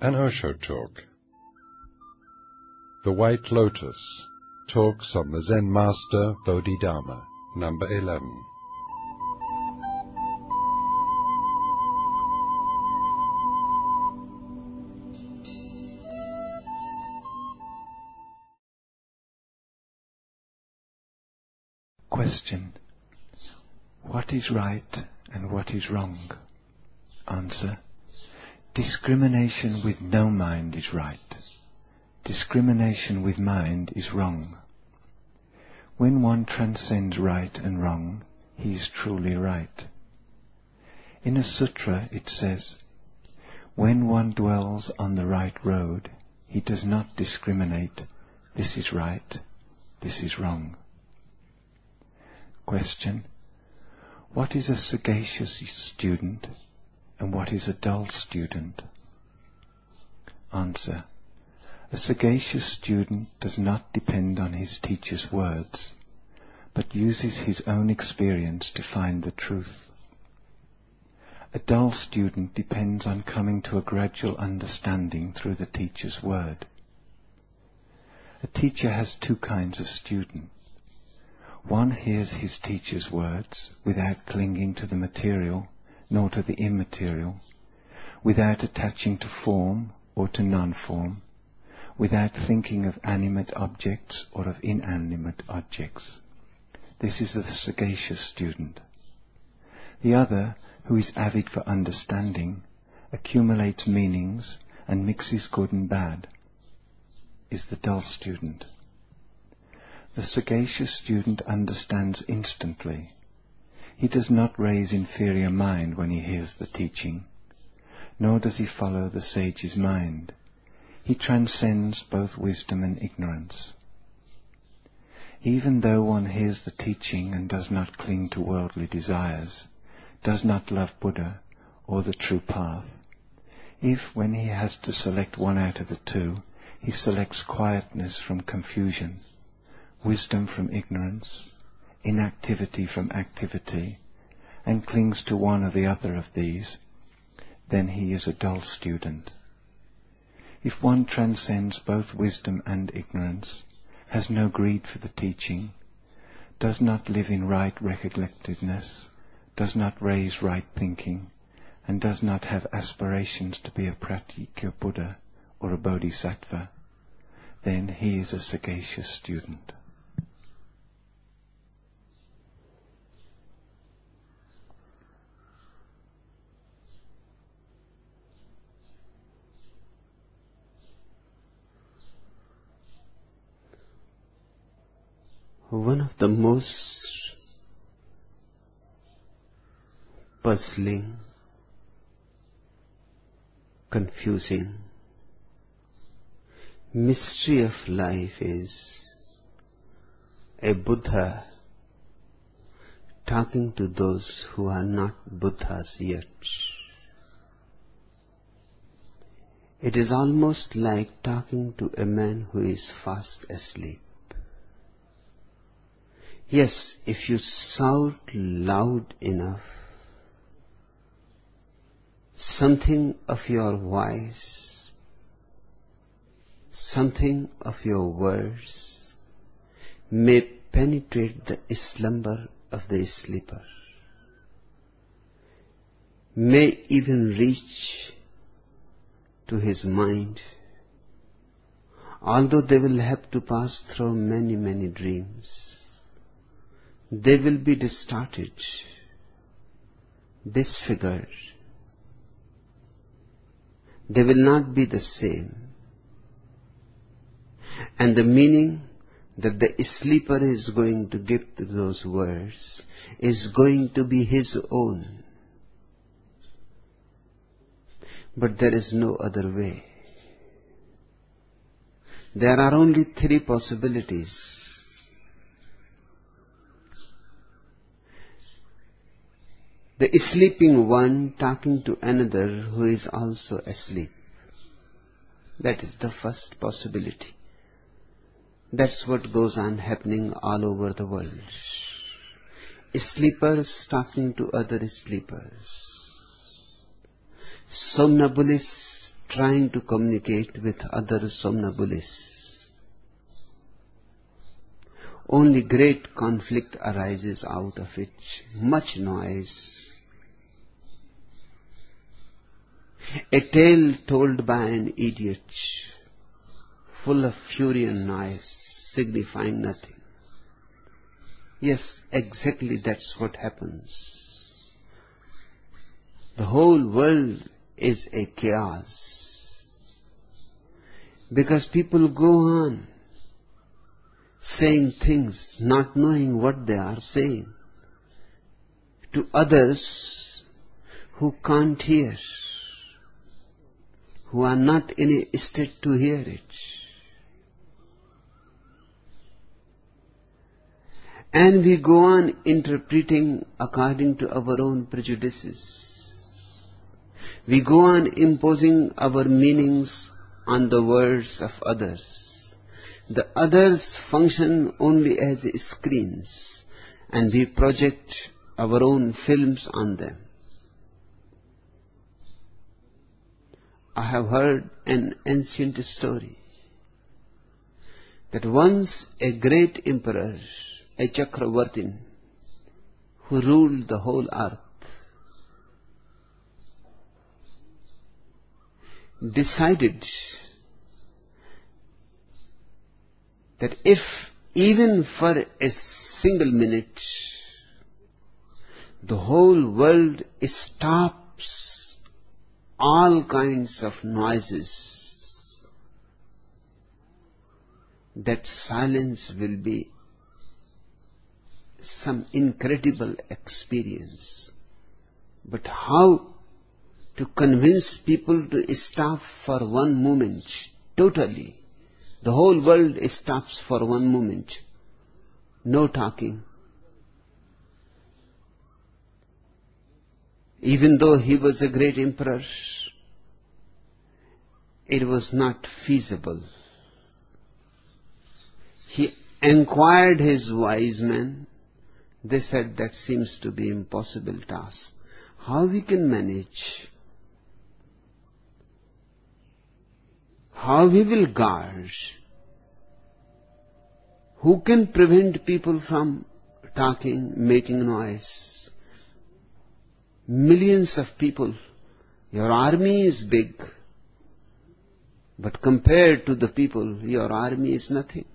An Osho Talk. The White Lotus. Talks on the Zen Master Bodhidharma. Number 11. Question. What is right and what is wrong? Answer. Discrimination with no mind is right. Discrimination with mind is wrong. When one transcends right and wrong, he is truly right. In a sutra it says, when one dwells on the right road, he does not discriminate, this is right, this is wrong. Question. What is a sagacious student and what is a dull student? Answer. A sagacious student does not depend on his teacher's words, but uses his own experience to find the truth. A dull student depends on coming to a gradual understanding through the teacher's word. A teacher has two kinds of student. One hears his teacher's words without clinging to the material nor to the immaterial, without attaching to form or to non-form, without thinking of animate objects or of inanimate objects. This is the sagacious student. The other, who is avid for understanding, accumulates meanings and mixes good and bad, is the dull student. The sagacious student understands instantly. He does not raise inferior mind when he hears the teaching, nor does he follow the sage's mind. He transcends both wisdom and ignorance. Even though one hears the teaching and does not cling to worldly desires, does not love Buddha or the true path, if, when he has to select one out of the two, he selects quietness from confusion, wisdom from ignorance, inactivity from activity, and clings to one or the other of these, then he is a dull student. If one transcends both wisdom and ignorance, has no greed for the teaching, does not live in right recollectedness, does not raise right thinking, and does not have aspirations to be a Pratyeka Buddha or a Bodhisattva, then he is a sagacious student. One of the most puzzling, confusing mystery of life is a Buddha talking to those who are not Buddhas yet. It is almost like talking to a man who is fast asleep. Yes, if you shout loud enough, something of your voice, something of your words may penetrate the slumber of the sleeper, may even reach to his mind, although they will have to pass through many, many dreams. They will be distorted, disfigured. They will not be the same. And the meaning that the sleeper is going to give to those words is going to be his own. But there is no other way. There are only three possibilities. The sleeping one talking to another who is also asleep. That is the first possibility. That's what goes on happening all over the world. Sleepers talking to other sleepers. Somnambulists trying to communicate with other somnambulists. Only great conflict arises out of it, much noise. A tale told by an idiot, full of fury and noise, signifying nothing. Yes, exactly that's what happens. The whole world is a chaos. Because people go on saying things, not knowing what they are saying, to others who can't hear, who are not in a state to hear it. And we go on interpreting according to our own prejudices. We go on imposing our meanings on the words of others. The others function only as screens, and we project our own films on them. I have heard an ancient story that once a great emperor, a Chakravartin, who ruled the whole earth, decided that if even for a single minute the whole world stops all kinds of noises, that silence will be some incredible experience. But how to convince people to stop for one moment, totally? The whole world stops for one moment. No talking. Even though he was a great emperor, it was not feasible. He inquired his wise men. They said that seems to be impossible task. How we can manage? How we will guard? Who can prevent people from talking, making noise? Millions of people. Your army is big, but compared to the people, your army is nothing.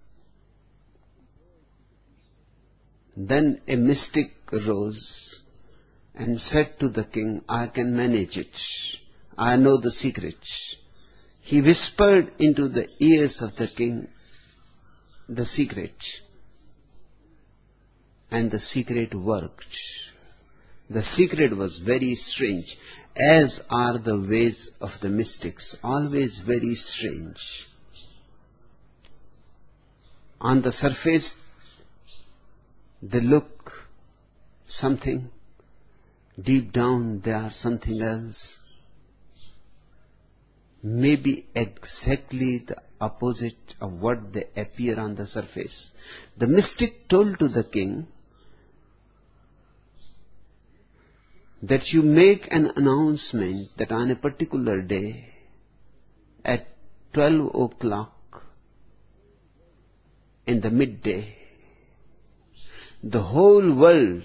Then a mystic rose and said to the king, I can manage it. I know the secret. He whispered into the ears of the king the secret. And the secret worked. The secret was very strange, as are the ways of the mystics, always very strange. On the surface, they look something. Deep down, they are something else. Maybe exactly the opposite of what they appear on the surface. The mystic told to the king that you make an announcement that on a particular day at 12 o'clock in the midday, the whole world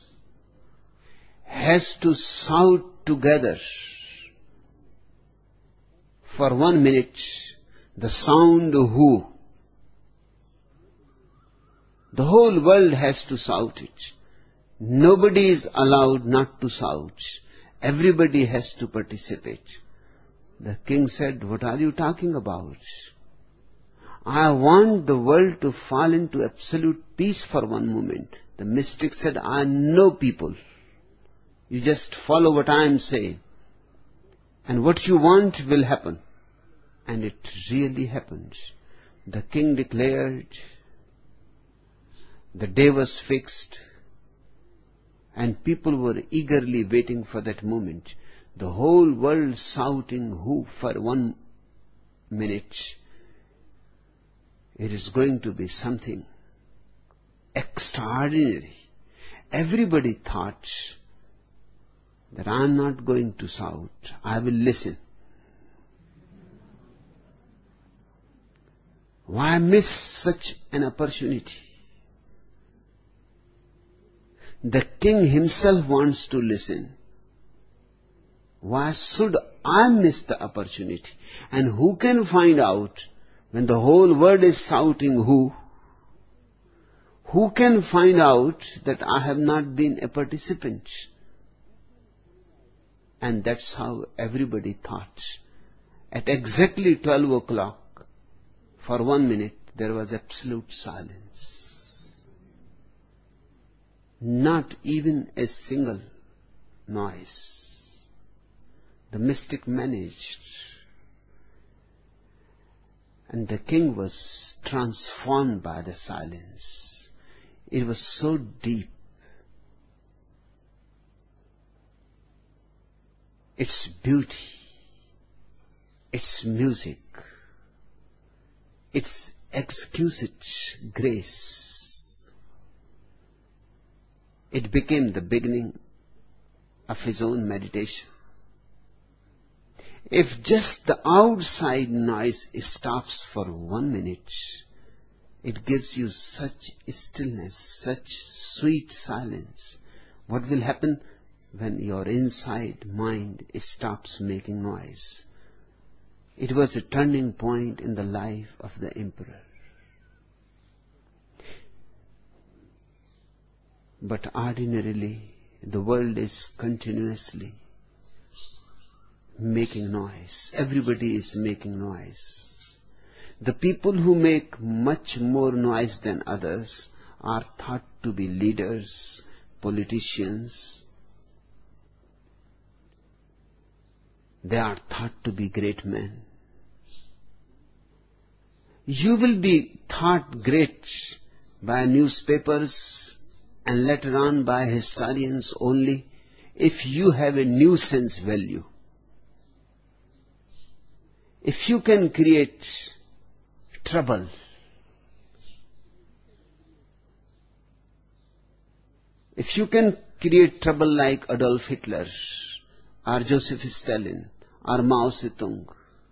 has to shout together for 1 minute the sound who. The whole world has to shout it. Nobody is allowed not to shout. Everybody has to participate. The king said, what are you talking about? I want the world to fall into absolute peace for 1 moment. The mystic said, I know people. You just follow what I am saying. And what you want will happen. And it really happened. The king declared, the day was fixed, and people were eagerly waiting for that moment. The whole world shouting who for 1 minute. It is going to be something extraordinary. Everybody thought that I am not going to shout. I will listen. Why miss such an opportunity? The king himself wants to listen. Why should I miss the opportunity? And who can find out when the whole world is shouting who? Who can find out that I have not been a participant? And that's how everybody thought. At exactly 12 o'clock, for 1 minute, there was absolute silence. Not even a single noise. The mystic managed. And the king was transformed by the silence. It was so deep. Its beauty, its music, its exquisite grace. It became the beginning of his own meditation. If just the outside noise stops for 1 minute, it gives you such stillness, such sweet silence. What will happen when your inside mind stops making noise? It was a turning point in the life of the emperor. But ordinarily, the world is continuously making noise. Everybody is making noise. The people who make much more noise than others are thought to be leaders, politicians. They are thought to be great men. You will be thought great by newspapers and later on by historians only if you have a nuisance value. If you can create trouble, if you can create trouble like Adolf Hitler or Joseph Stalin or Mao Zedong,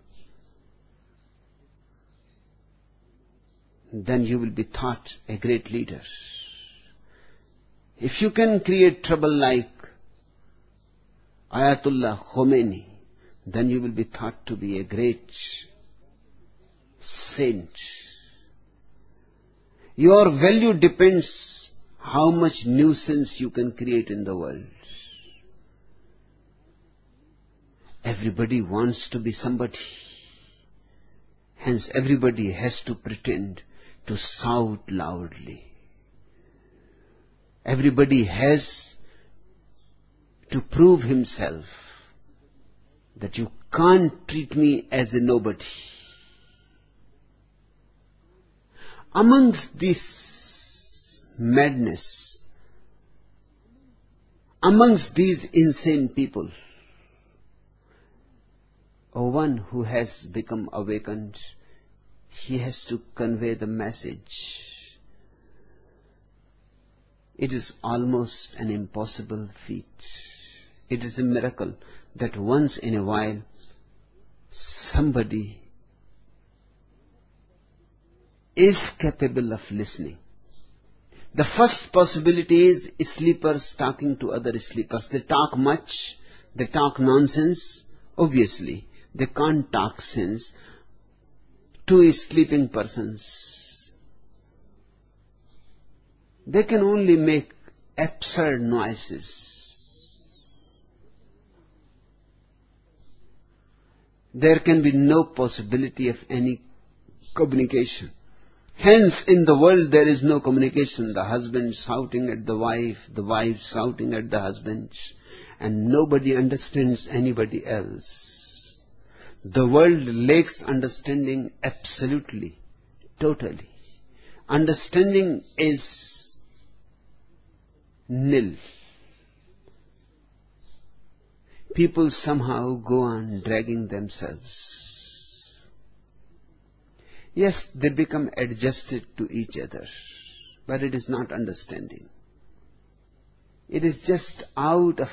then you will be thought a great leader. If you can create trouble like Ayatollah Khomeini, then you will be thought to be a great saint. Your value depends how much nuisance you can create in the world. Everybody wants to be somebody. Hence everybody has to pretend to shout loudly. Everybody has to prove himself that you can't treat me as a nobody. Amongst this madness, amongst these insane people, one who has become awakened, he has to convey the message. It is almost an impossible feat. It is a miracle that once in a while somebody is capable of listening. The first possibility is sleepers talking to other sleepers. They talk much, they talk nonsense. Obviously, they can't talk sense to sleeping persons. They can only make absurd noises. There can be no possibility of any communication. Hence, in the world there is no communication. The husband shouting at the wife shouting at the husband, and nobody understands anybody else. The world lacks understanding absolutely, totally. Understanding is nil. People somehow go on dragging themselves. Yes, they become adjusted to each other, but it is not understanding. It is just out of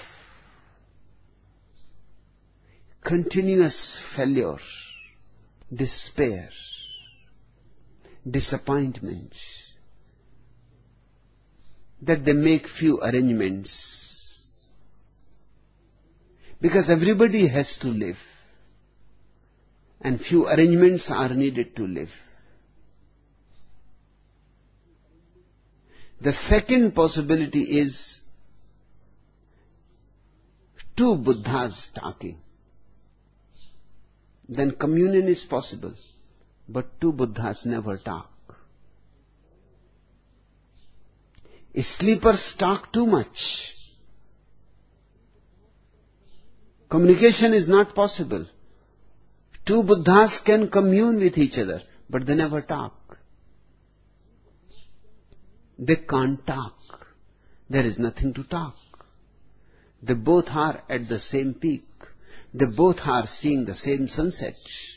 continuous failure, despair. disappointment, that they make few arrangements, because everybody has to live, and few arrangements are needed to live. The second possibility is two Buddhas talking. Then communion is possible, but two Buddhas never talk. Sleepers talk too much. Communication is not possible. Two Buddhas can commune with each other, but they never talk. They can't talk. There is nothing to talk. They both are at the same peak. They both are seeing the same sunset.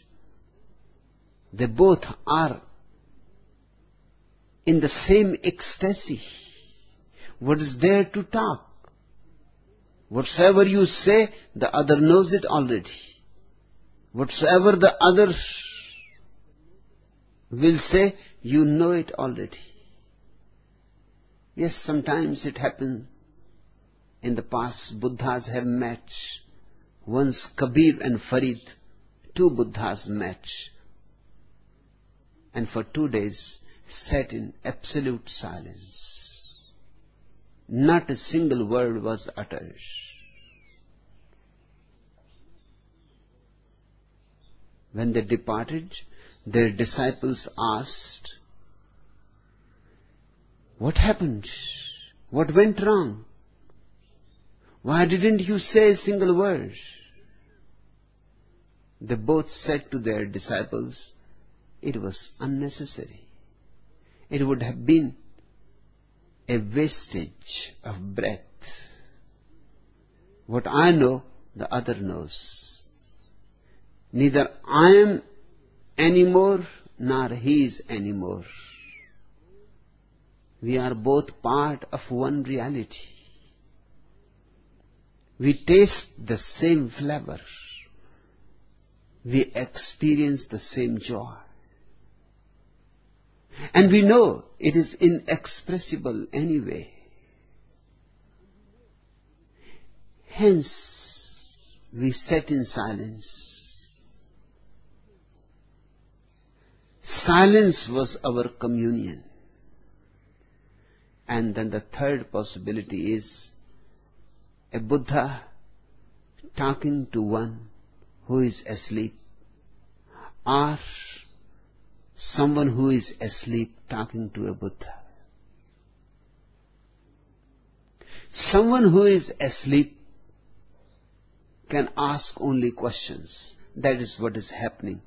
They both are in the same ecstasy. What is there to talk? Whatsoever you say, the other knows it already. Whatsoever the other will say, you know it already. Yes, sometimes it happened. In the past, Buddhas have met. Once Kabir and Farid, two Buddhas met. And for 2 days sat in absolute silence. Not a single word was uttered. When they departed, their disciples asked, "What happened? What went wrong? Why didn't you say a single word?" They both said to their disciples, "It was unnecessary. It would have been a wastage of breath. What I know, the other knows. Neither I am anymore, nor he is anymore. We are both part of one reality. We taste the same flavor. We experience the same joy. And we know it is inexpressible anyway. Hence, we sat in silence. Silence was our communion. And then the third possibility is a Buddha talking to one who is asleep, or someone who is asleep talking to a Buddha. Someone who is asleep can ask only questions. That is what is happening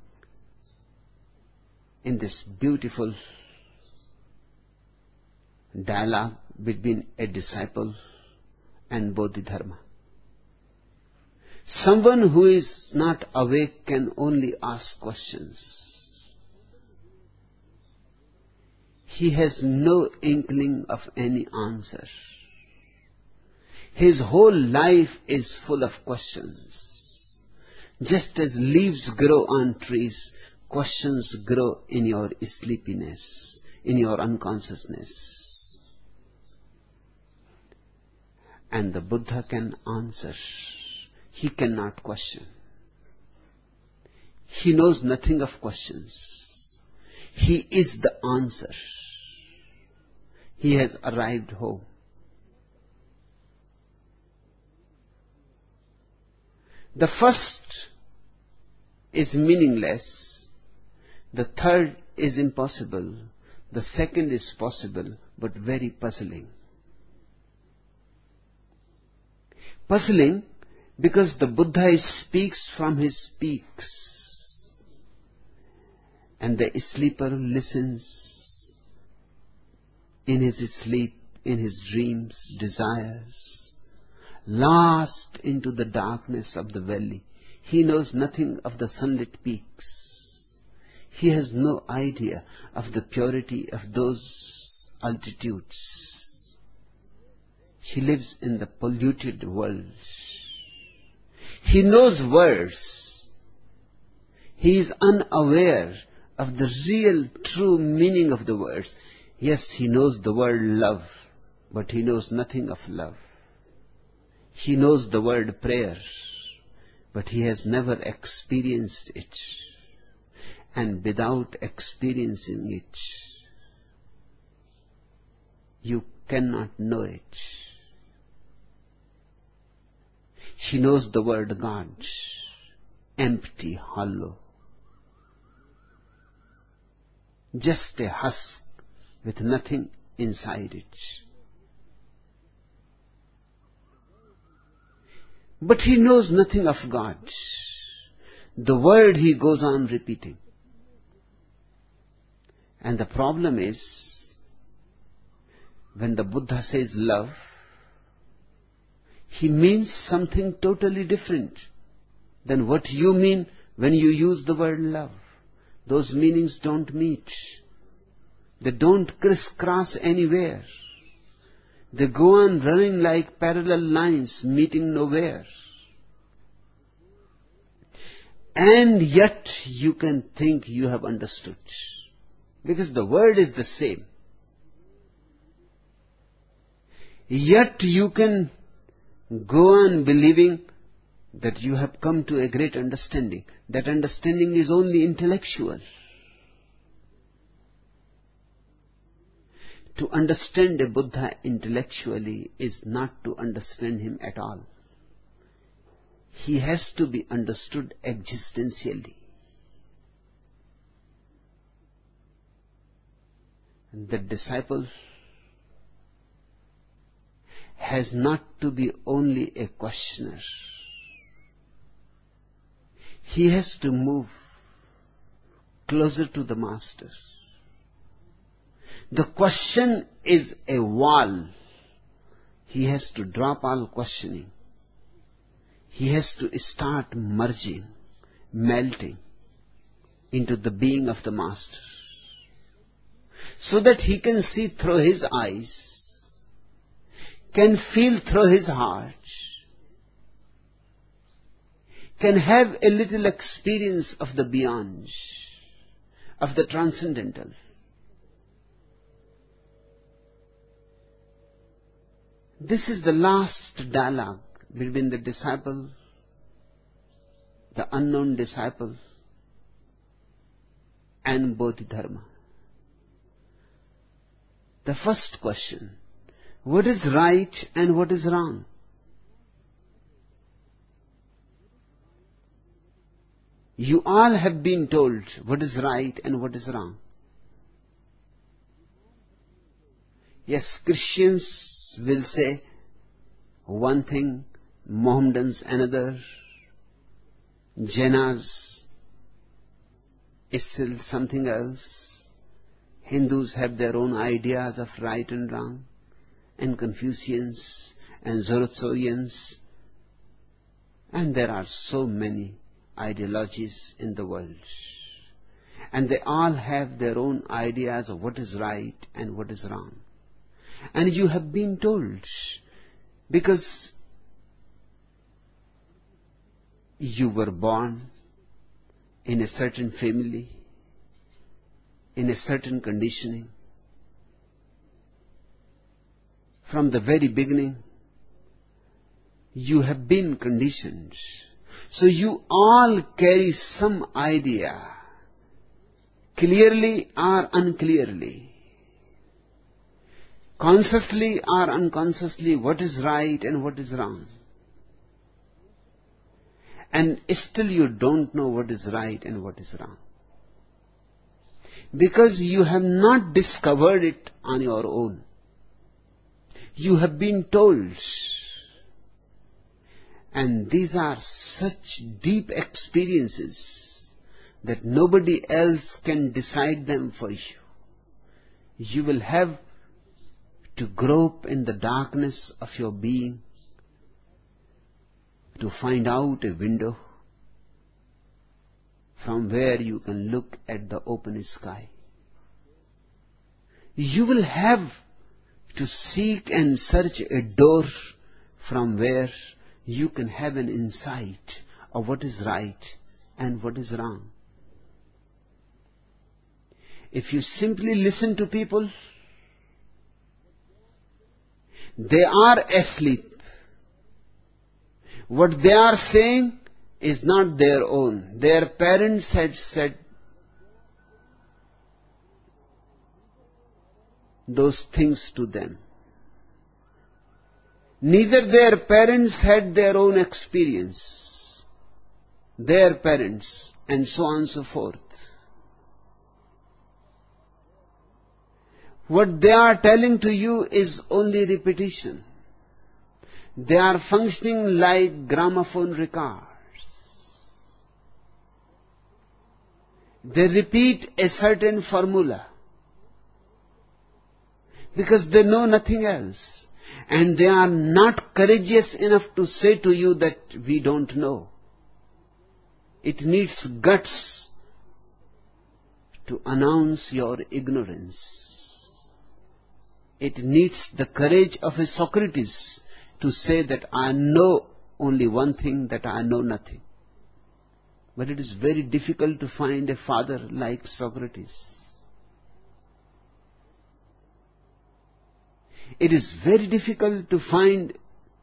in this beautiful dialogue between a disciple and Bodhidharma. Someone who is not awake can only ask questions. He has no inkling of any answer. His whole life is full of questions. Just as leaves grow on trees, questions grow in your sleepiness, in your unconsciousness. And the Buddha can answer. He cannot question. He knows nothing of questions. He is the answer. He has arrived home. The first is meaningless. The third is impossible. The second is possible, but very puzzling. Puzzling because the Buddha speaks from his peaks, and the sleeper listens in his sleep, in his dreams, desires, lost into the darkness of the valley. He knows nothing of the sunlit peaks. He has no idea of the purity of those altitudes. He lives in the polluted world. He knows words. He is unaware of the real, true meaning of the words. Yes, he knows the word love, but he knows nothing of love. He knows the word prayer, but he has never experienced it. And without experiencing it, you cannot know it. He knows the word God, empty, hollow, just a husk with nothing inside it. But he knows nothing of God. The word he goes on repeating. And the problem is, when the Buddha says love, he means something totally different than what you mean when you use the word love. Those meanings don't meet. They don't crisscross anywhere. They go on running like parallel lines, meeting nowhere. And yet you can think you have understood, because the word is the same. Yet you can go on believing that you have come to a great understanding. That understanding is only intellectual. To understand a Buddha intellectually is not to understand him at all. He has to be understood existentially. The disciple has not to be only a questioner. He has to move closer to the Master. The question is a wall. He has to drop all questioning. He has to start merging, melting into the being of the Master, so that he can see through his eyes, can feel through his heart, can have a little experience of the beyond, of the transcendental. This is the last dialogue between the disciple, the unknown disciple, and Bodhidharma. The first question, what is right and what is wrong? You all have been told what is right and what is wrong. Yes, Christians will say one thing, Mohammedans another, Jainas is still something else. Hindus have their own ideas of right and wrong, and Confucians and Zoroastrians, and there are so many ideologies in the world, and they all have their own ideas of what is right and what is wrong. And you have been told, because you were born in a certain family, in a certain conditioning. From the very beginning, you have been conditioned. So you all carry some idea, clearly or unclearly, consciously or unconsciously, what is right and what is wrong. And still you don't know what is right and what is wrong, because you have not discovered it on your own. You have been told. And these are such deep experiences that nobody else can decide them for you. You will have to grope in the darkness of your being to find out a window from where you can look at the open sky. You will have to seek and search a door from where you can have an insight of what is right and what is wrong. If you simply listen to people, they are asleep. What they are saying is not their own. Their parents had said those things to them. Neither their parents had their own experience. Their parents, and so on and so forth. What they are telling to you is only repetition. They are functioning like gramophone records. They repeat a certain formula because they know nothing else. And they are not courageous enough to say to you that we don't know. It needs guts to announce your ignorance. It needs the courage of a Socrates to say that I know only one thing, that I know nothing. But it is very difficult to find a father like Socrates. It is very difficult to find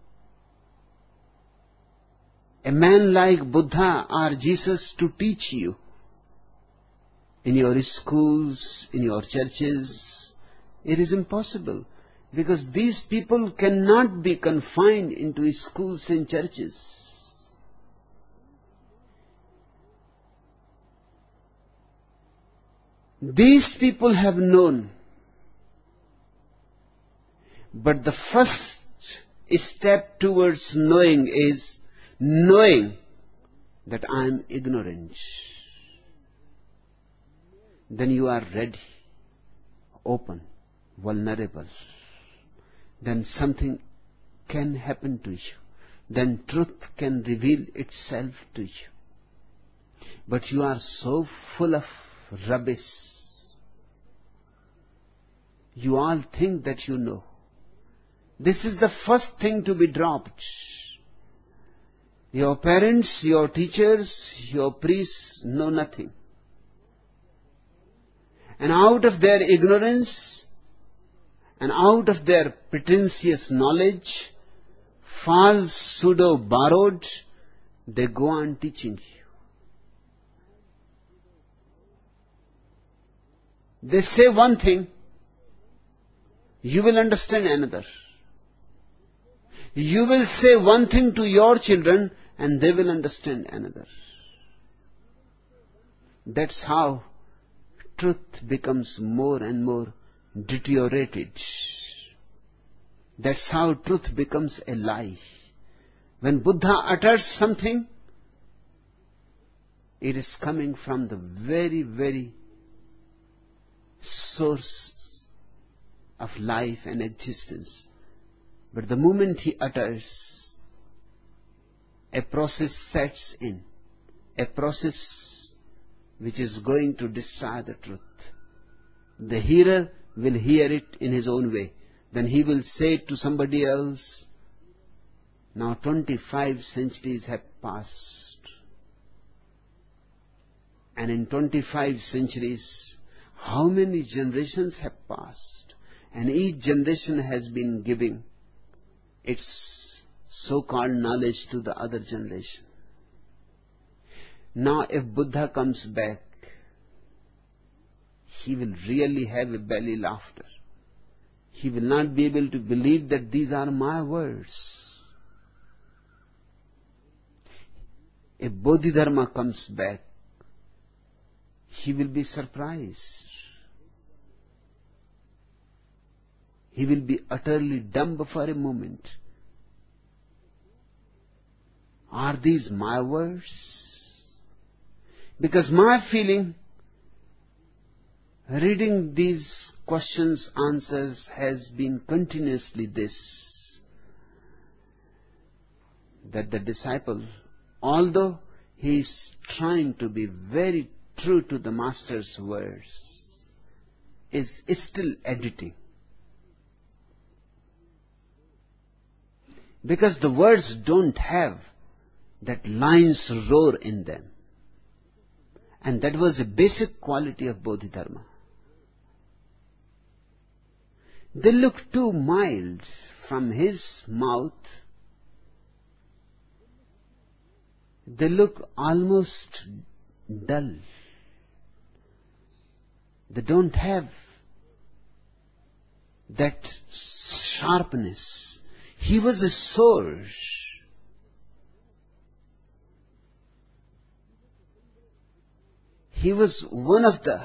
a man like Buddha or Jesus to teach you in your schools, in your churches. It is impossible, because these people cannot be confined into schools and churches. These people have known. But the first step towards knowing is knowing that I am ignorant. Then you are ready, open, vulnerable. Then something can happen to you. Then truth can reveal itself to you. But you are so full of rubbish. You all think that you know. This is the first thing to be dropped. Your parents, your teachers, your priests know nothing. And out of their ignorance and out of their pretentious knowledge, false, pseudo-borrowed, they go on teaching you. They say one thing, you will understand another. You will say one thing to your children and they will understand another. That's how truth becomes more and more deteriorated. That's how truth becomes a lie. When Buddha utters something, it is coming from the very, very source of life and existence. But the moment he utters, a process sets in, a process which is going to destroy the truth. The hearer will hear it in his own way. Then he will say to somebody else, now 25 centuries have passed. And in 25 centuries, how many generations have passed? And each generation has been giving its so-called knowledge to the other generation. Now if Buddha comes back, he will really have a belly laughter. He will not be able to believe that these are my words. If Bodhidharma comes back, he will be surprised. He will be utterly dumb for a moment. Are these my words? Because my feeling, reading these questions, answers, has been continuously this, that the disciple, although he is trying to be very true to the Master's words, is still editing. Because the words don't have that lion's roar in them. And that was a basic quality of Bodhidharma. They look too mild from his mouth. They look almost dull. They don't have that sharpness. He was a sword. He was one of the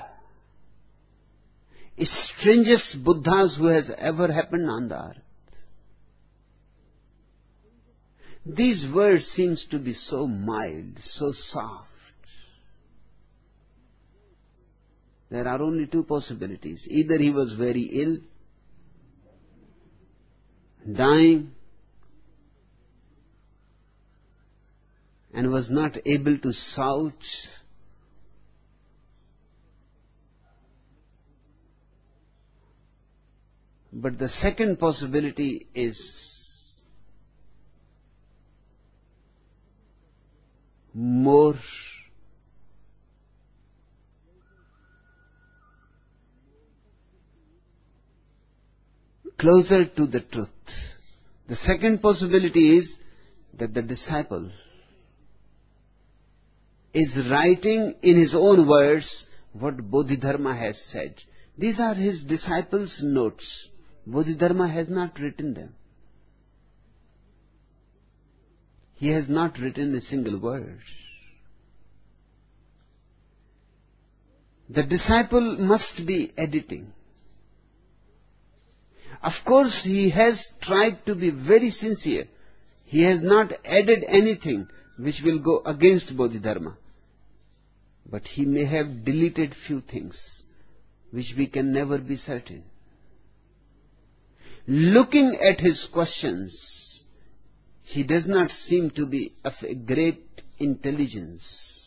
strangest Buddhas who has ever happened on the earth. These words seems to be so mild, so soft. There are only two possibilities. Either he was very ill, dying, and was not able to shout, but the second possibility is more closer to the truth. The second possibility is that the disciple is writing in his own words what Bodhidharma has said. These are his disciples' notes. Bodhidharma has not written them. He has not written a single word. The disciple must be editing. Of course, he has tried to be very sincere. He has not added anything which will go against Bodhidharma. But he may have deleted few things which we can never be certain. Looking at his questions, he does not seem to be of a great intelligence.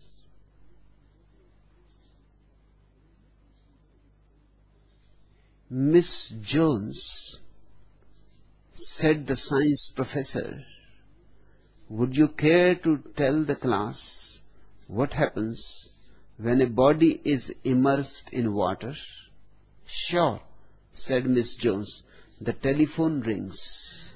Miss Jones, said the science professor, would you care to tell the class what happens when a body is immersed in water? Sure, said Miss Jones. The telephone rings.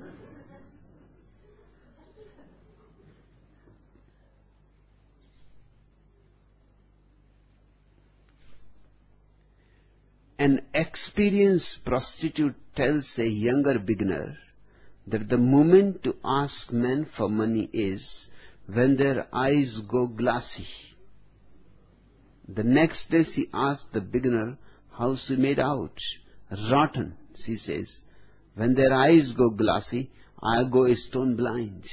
An experienced prostitute tells a younger beginner that the moment to ask men for money is when their eyes go glassy. The next day she asks the beginner how she made out. Rotten, she says. When their eyes go glassy, I go stone blind.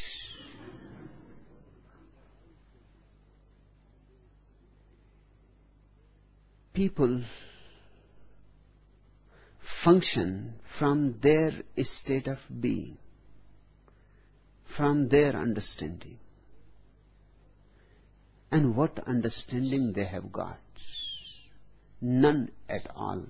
People function from their state of being, from their understanding. And what understanding they have got? None at all.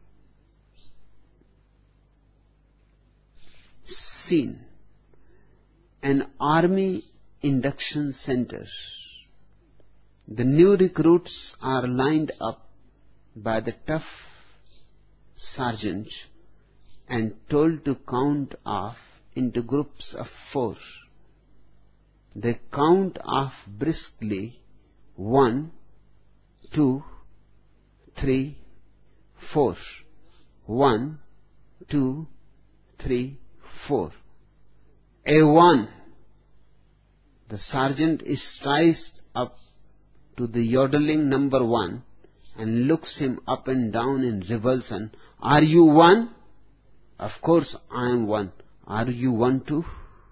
Seen an army induction center. The new recruits are lined up by the tough sergeant and told to count off into groups of 4. They count off briskly. 1, 2, 3, 4. 1, 2, 3, 4. A1. The sergeant strides up to the yodeling number 1 and looks him up and down in revulsion. Are you 1? Of course I am 1. Are you 1 too?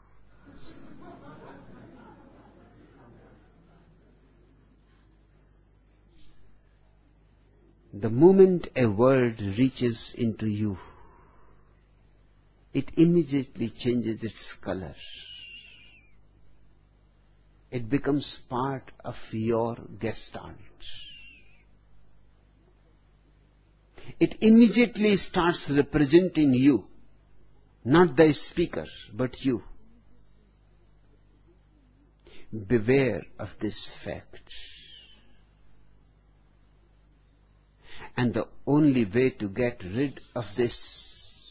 The moment a word reaches into you, it immediately changes its color. It becomes part of your gestalt. It immediately starts representing you, not the speaker, but you. Beware of this fact. And the only way to get rid of this,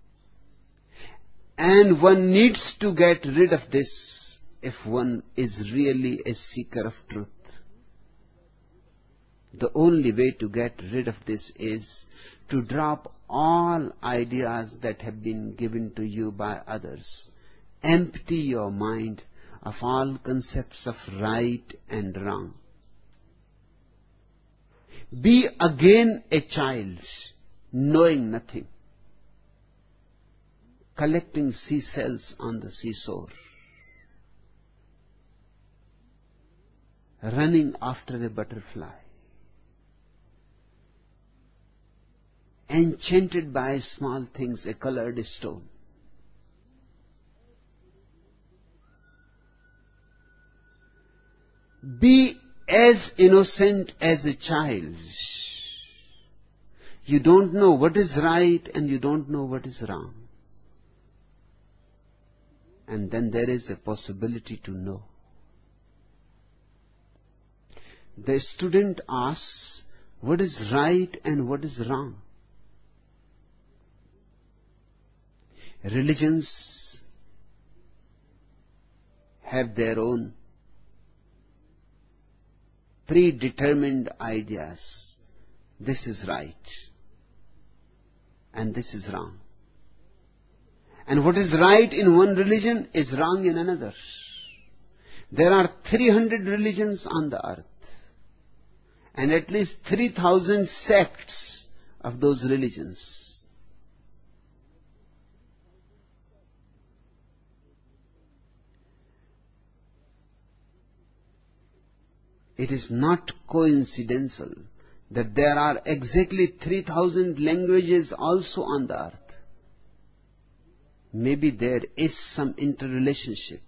and one needs to get rid of this if one is really a seeker of truth. The only way to get rid of this is to drop all ideas that have been given to you by others. Empty your mind of all concepts of right and wrong. Be again a child, knowing nothing, collecting seashells on the seashore, running after a butterfly, enchanted by small things, a colored stone. Be as innocent as a child. You don't know what is right and you don't know what is wrong. And then there is a possibility to know. The student asks, what is right and what is wrong? Religions have their own predetermined ideas. This is right and this is wrong. And what is right in one religion is wrong in another. There are 300 religions on the earth, and at least 3,000 sects of those religions. It is not coincidental that there are exactly 3,000 languages also on the earth. Maybe there is some interrelationship.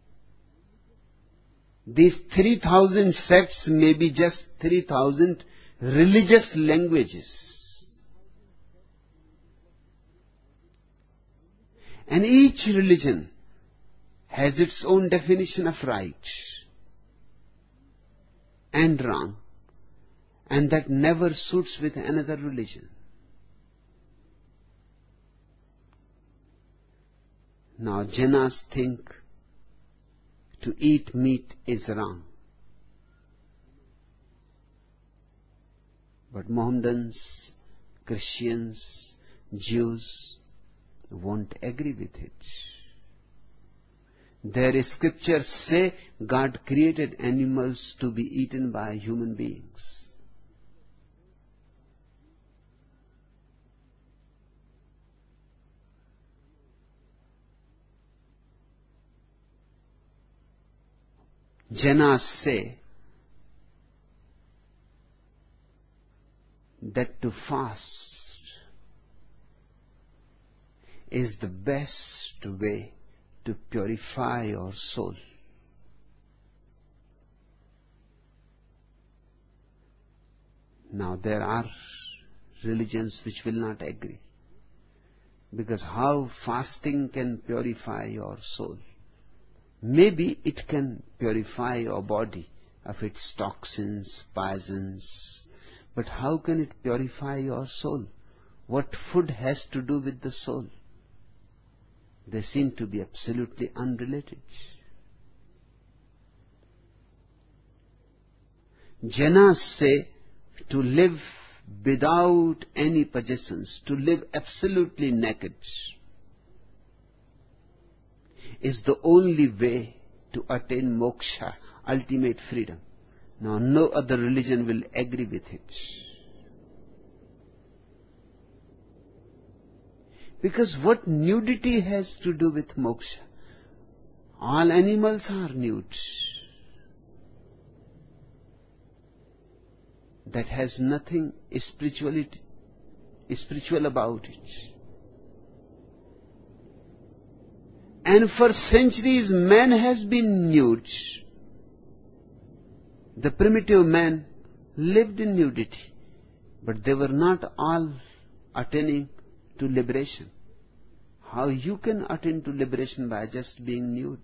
These 3,000 sects may be just 3,000 religious languages. And each religion has its own definition of right and wrong, and that never suits with another religion. Now, Jainas think to eat meat is wrong. But Mohammedans, Christians, Jews won't agree with it. Their scriptures say God created animals to be eaten by human beings. Jainas say that to fast is the best way to purify your soul. Now there are religions which will not agree, because how fasting can purify your soul? Maybe it can purify your body of its toxins, poisons, but how can it purify your soul? What food has to do with the soul? They seem to be absolutely unrelated. Jainas say to live without any possessions, to live absolutely naked, is the only way to attain moksha, ultimate freedom. Now, no other religion will agree with it. Because what nudity has to do with moksha? All animals are nude. That has nothing spiritual about it. And for centuries man has been nude. The primitive man lived in nudity, but they were not all attaining to liberation. How you can attain to liberation by just being nude?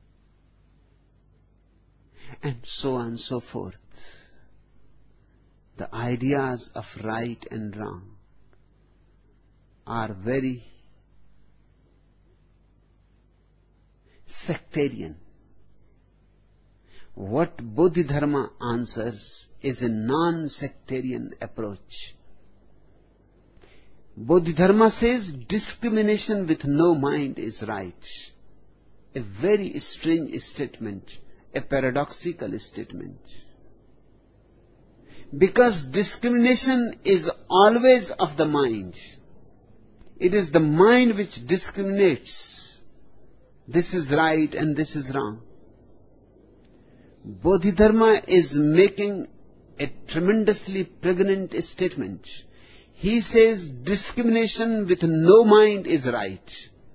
And so on and so forth. the ideas of right and wrong are very sectarian. What Bodhidharma answers is a non-sectarian approach. Bodhidharma says discrimination with no mind is right. A very strange statement, a paradoxical statement. Because discrimination is always of the mind. It is the mind which discriminates. This is right and this is wrong. Bodhidharma is making a tremendously pregnant statement. He says discrimination with no mind is right.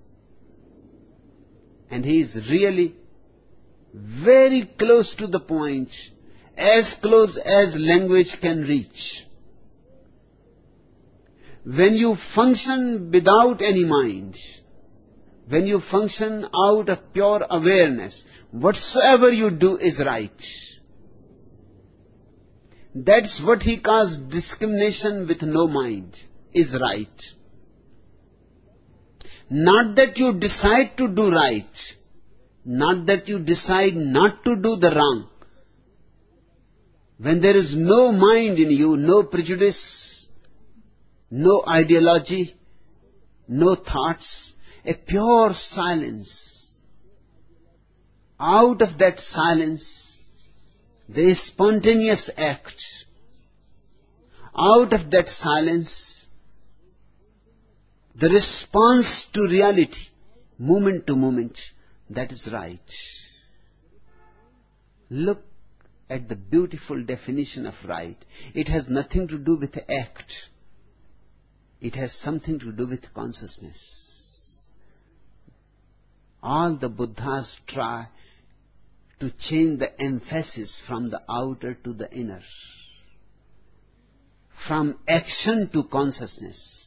And he is really very close to the point, as close as language can reach. When you function without any mind, when you function out of pure awareness, whatsoever you do is right. That's what he calls discrimination with no mind is right. Not that you decide to do right, not that you decide not to do the wrong. When there is no mind in you, no prejudice, no ideology, no thoughts, a pure silence. Out of that silence, there is spontaneous act. Out of that silence, the response to reality, moment to moment, that is right. Look at the beautiful definition of right. It has nothing to do with the act. It has something to do with consciousness. All the Buddhas try to change the emphasis from the outer to the inner, from action to consciousness,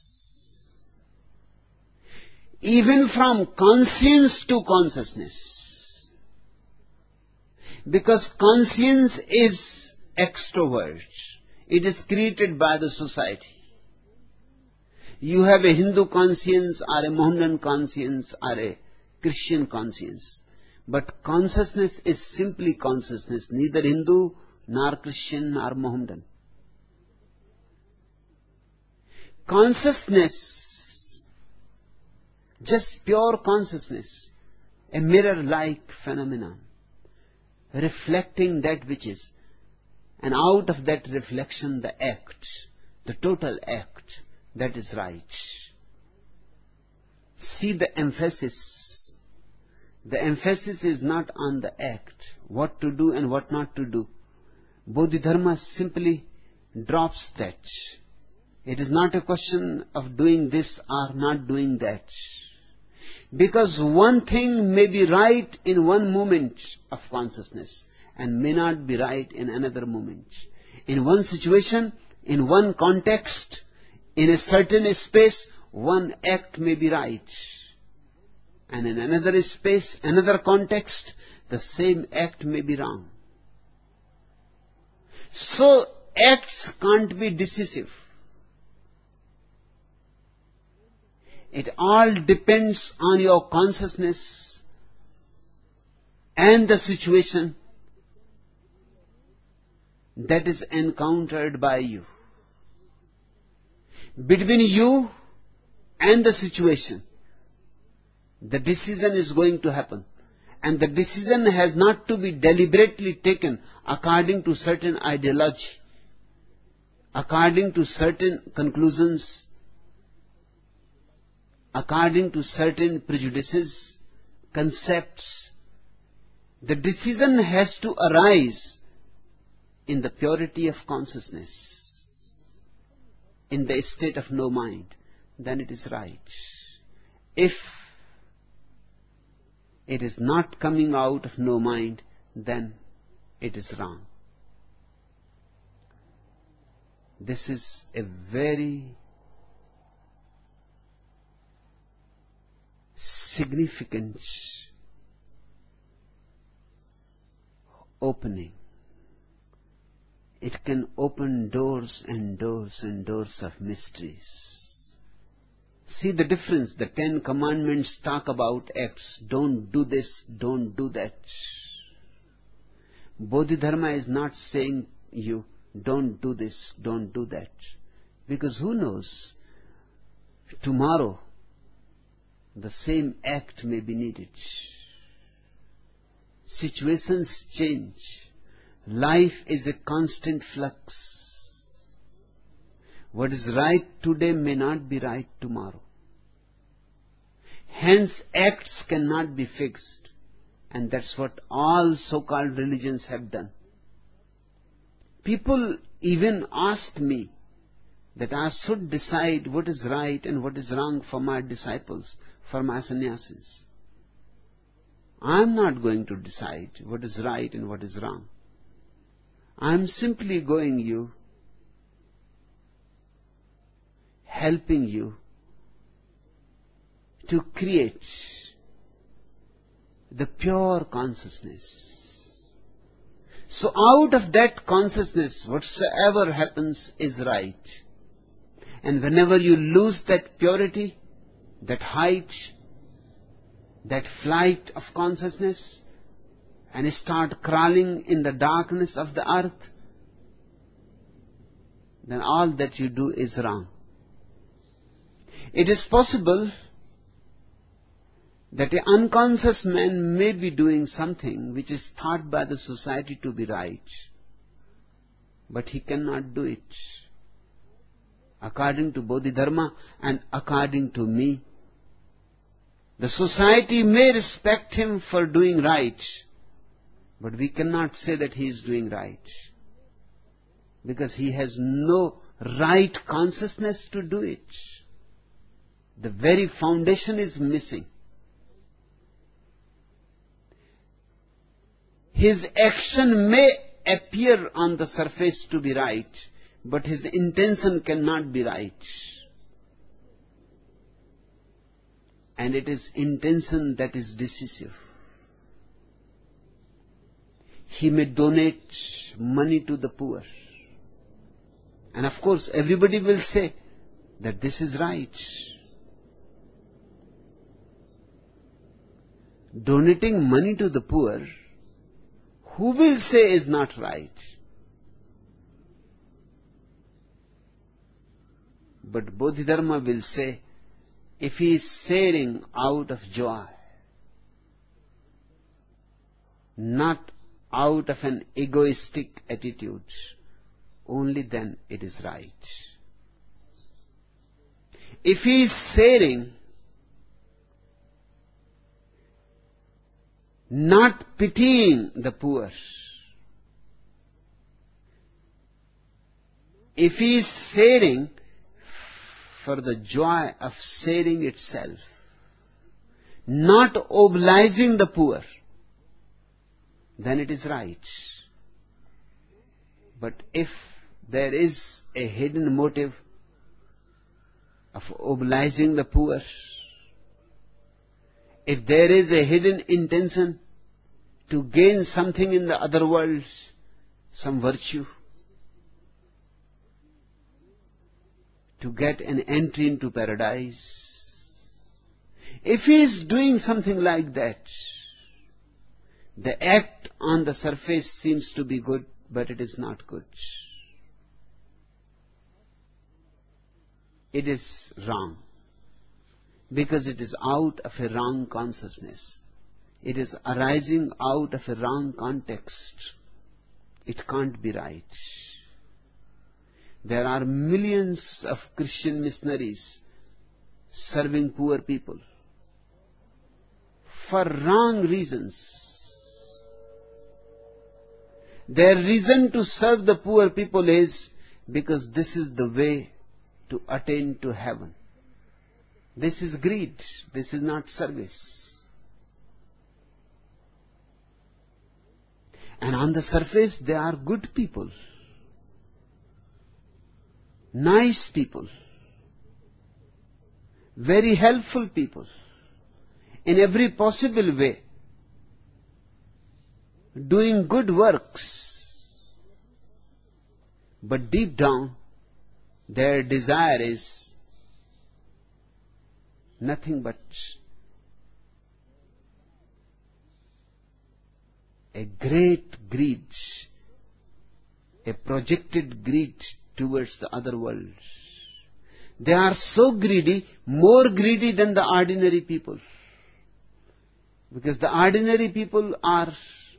even from conscience to consciousness. Because conscience is extrovert. It is created by the society. You have a Hindu conscience or a Mohammedan conscience or a Christian conscience. But consciousness is simply consciousness, neither Hindu, nor Christian, nor Mohammedan. Consciousness, just pure consciousness, a mirror-like phenomenon, reflecting that which is, and out of that reflection the act, the total act, that is right. See the emphasis. The emphasis is not on the act, what to do and what not to do. Bodhidharma simply drops that. It is not a question of doing this or not doing that. Because one thing may be right in one moment of consciousness and may not be right in another moment. In one situation, in one context, in a certain space, one act may be right. And in another space, another context, the same act may be wrong. So, acts can't be decisive. It all depends on your consciousness and the situation that is encountered by you. Between you and the situation, the decision is going to happen. And the decision has not to be deliberately taken according to certain ideology, according to certain conclusions, according to certain prejudices, concepts. The decision has to arise in the purity of consciousness, in the state of no mind. Then it is right. If it is not coming out of no mind, then it is wrong. This is a very significant opening it can open doors and doors and doors of mysteries. See the difference. The 10 Commandments talk about acts. Don't do this, don't do that. Bodhidharma is not saying you, don't do this, don't do that. Because who knows, tomorrow the same act may be needed. Situations change. Life is a constant flux. What is right today may not be right tomorrow. Hence, acts cannot be fixed. And that's what all so-called religions have done. People even ask me that I should decide what is right and what is wrong for my disciples, for my sannyasis. I am not going to decide what is right and what is wrong. I am simply helping you to create the pure consciousness. So out of that consciousness, whatsoever happens is right. And whenever you lose that purity, that height, that flight of consciousness, and start crawling in the darkness of the earth, then all that you do is wrong. It is possible that an unconscious man may be doing something which is thought by the society to be right, but he cannot do it. According to Bodhidharma and according to me, the society may respect him for doing right, but we cannot say that he is doing right, because he has no right consciousness to do it. The very foundation is missing. His action may appear on the surface to be right, but his intention cannot be right. And it is intention that is decisive. He may donate money to the poor. And of course, everybody will say that this is right. Donating money to the poor, who will say is not right? But Bodhidharma will say, if he is sharing out of joy, not out of an egoistic attitude, only then it is right. If he is sharing not pitying the poor, if he is sharing for the joy of sharing itself, not obliging the poor, then it is right. But if there is a hidden motive of obliging the poor, if there is a hidden intention to gain something in the other world, some virtue, to get an entry into paradise, if he is doing something like that, the act on the surface seems to be good, but it is not good. It is wrong, because it is out of a wrong consciousness. It is arising out of a wrong context. It can't be right. There are millions of Christian missionaries serving poor people for wrong reasons. Their reason to serve the poor people is because this is the way to attain to heaven. This is greed. This is not service. And on the surface, they are good people, nice people, very helpful people, in every possible way, doing good works. but deep down, their desire is nothing but a great greed, a projected greed towards the other world. They are so greedy, more greedy than the ordinary people. Because the ordinary people are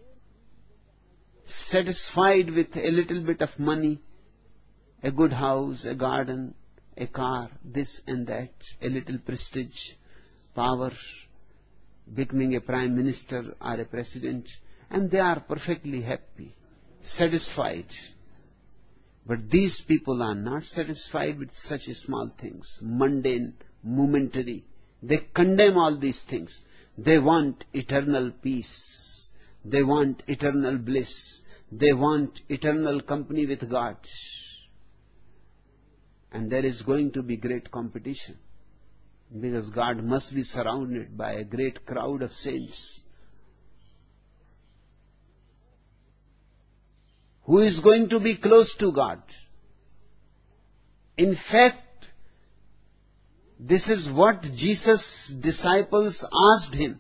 satisfied with a little bit of money, a good house, a garden, a car, this and that, a little prestige, power, becoming a prime minister or a president, and they are perfectly happy, satisfied. But these people are not satisfied with such small things, mundane, momentary. They condemn all these things. They want eternal peace. They want eternal bliss. They want eternal company with God. And there is going to be great competition, because God must be surrounded by a great crowd of saints. Who is going to be close to God? In fact, this is what Jesus' disciples asked him.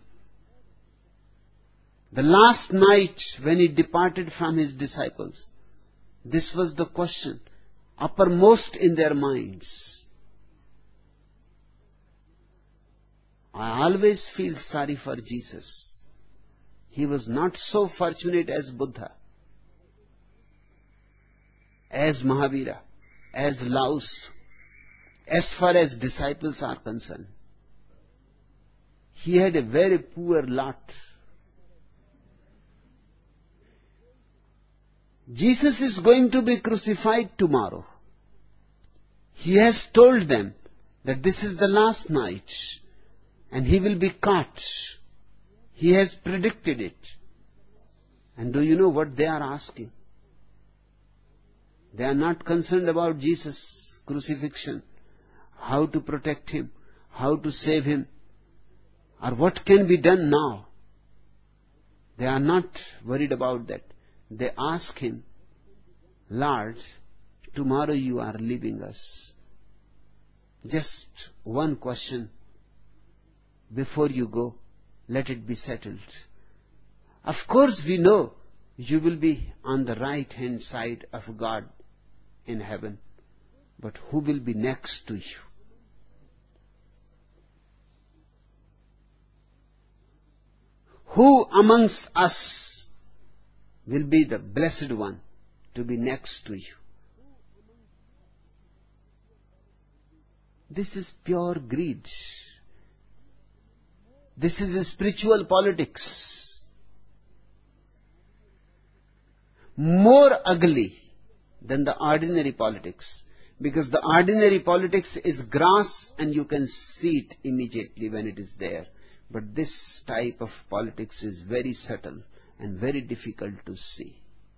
The last night when he departed from his disciples, this was the question uppermost in their minds. I always feel sorry for Jesus. He was not so fortunate as Buddha, as Mahavira, as Lao Tzu, as far as disciples are concerned. He had a very poor lot. Jesus is going to be crucified tomorrow. He has told them that this is the last night and he will be caught. He has predicted it. And do you know what they are asking? They are not concerned about Jesus' crucifixion, how to protect him, how to save him, or what can be done now. They are not worried about that. They ask him, Lord, tomorrow you are leaving us. Just one question before you go, let it be settled. Of course we know you will be on the right hand side of God in heaven, but who will be next to you? Who amongst us will be the blessed one to be next to you? This is pure greed. This is a spiritual politics. More ugly than the ordinary politics. Because the ordinary politics is grass and you can see it immediately when it is there. But this type of politics is very subtle and very difficult to see.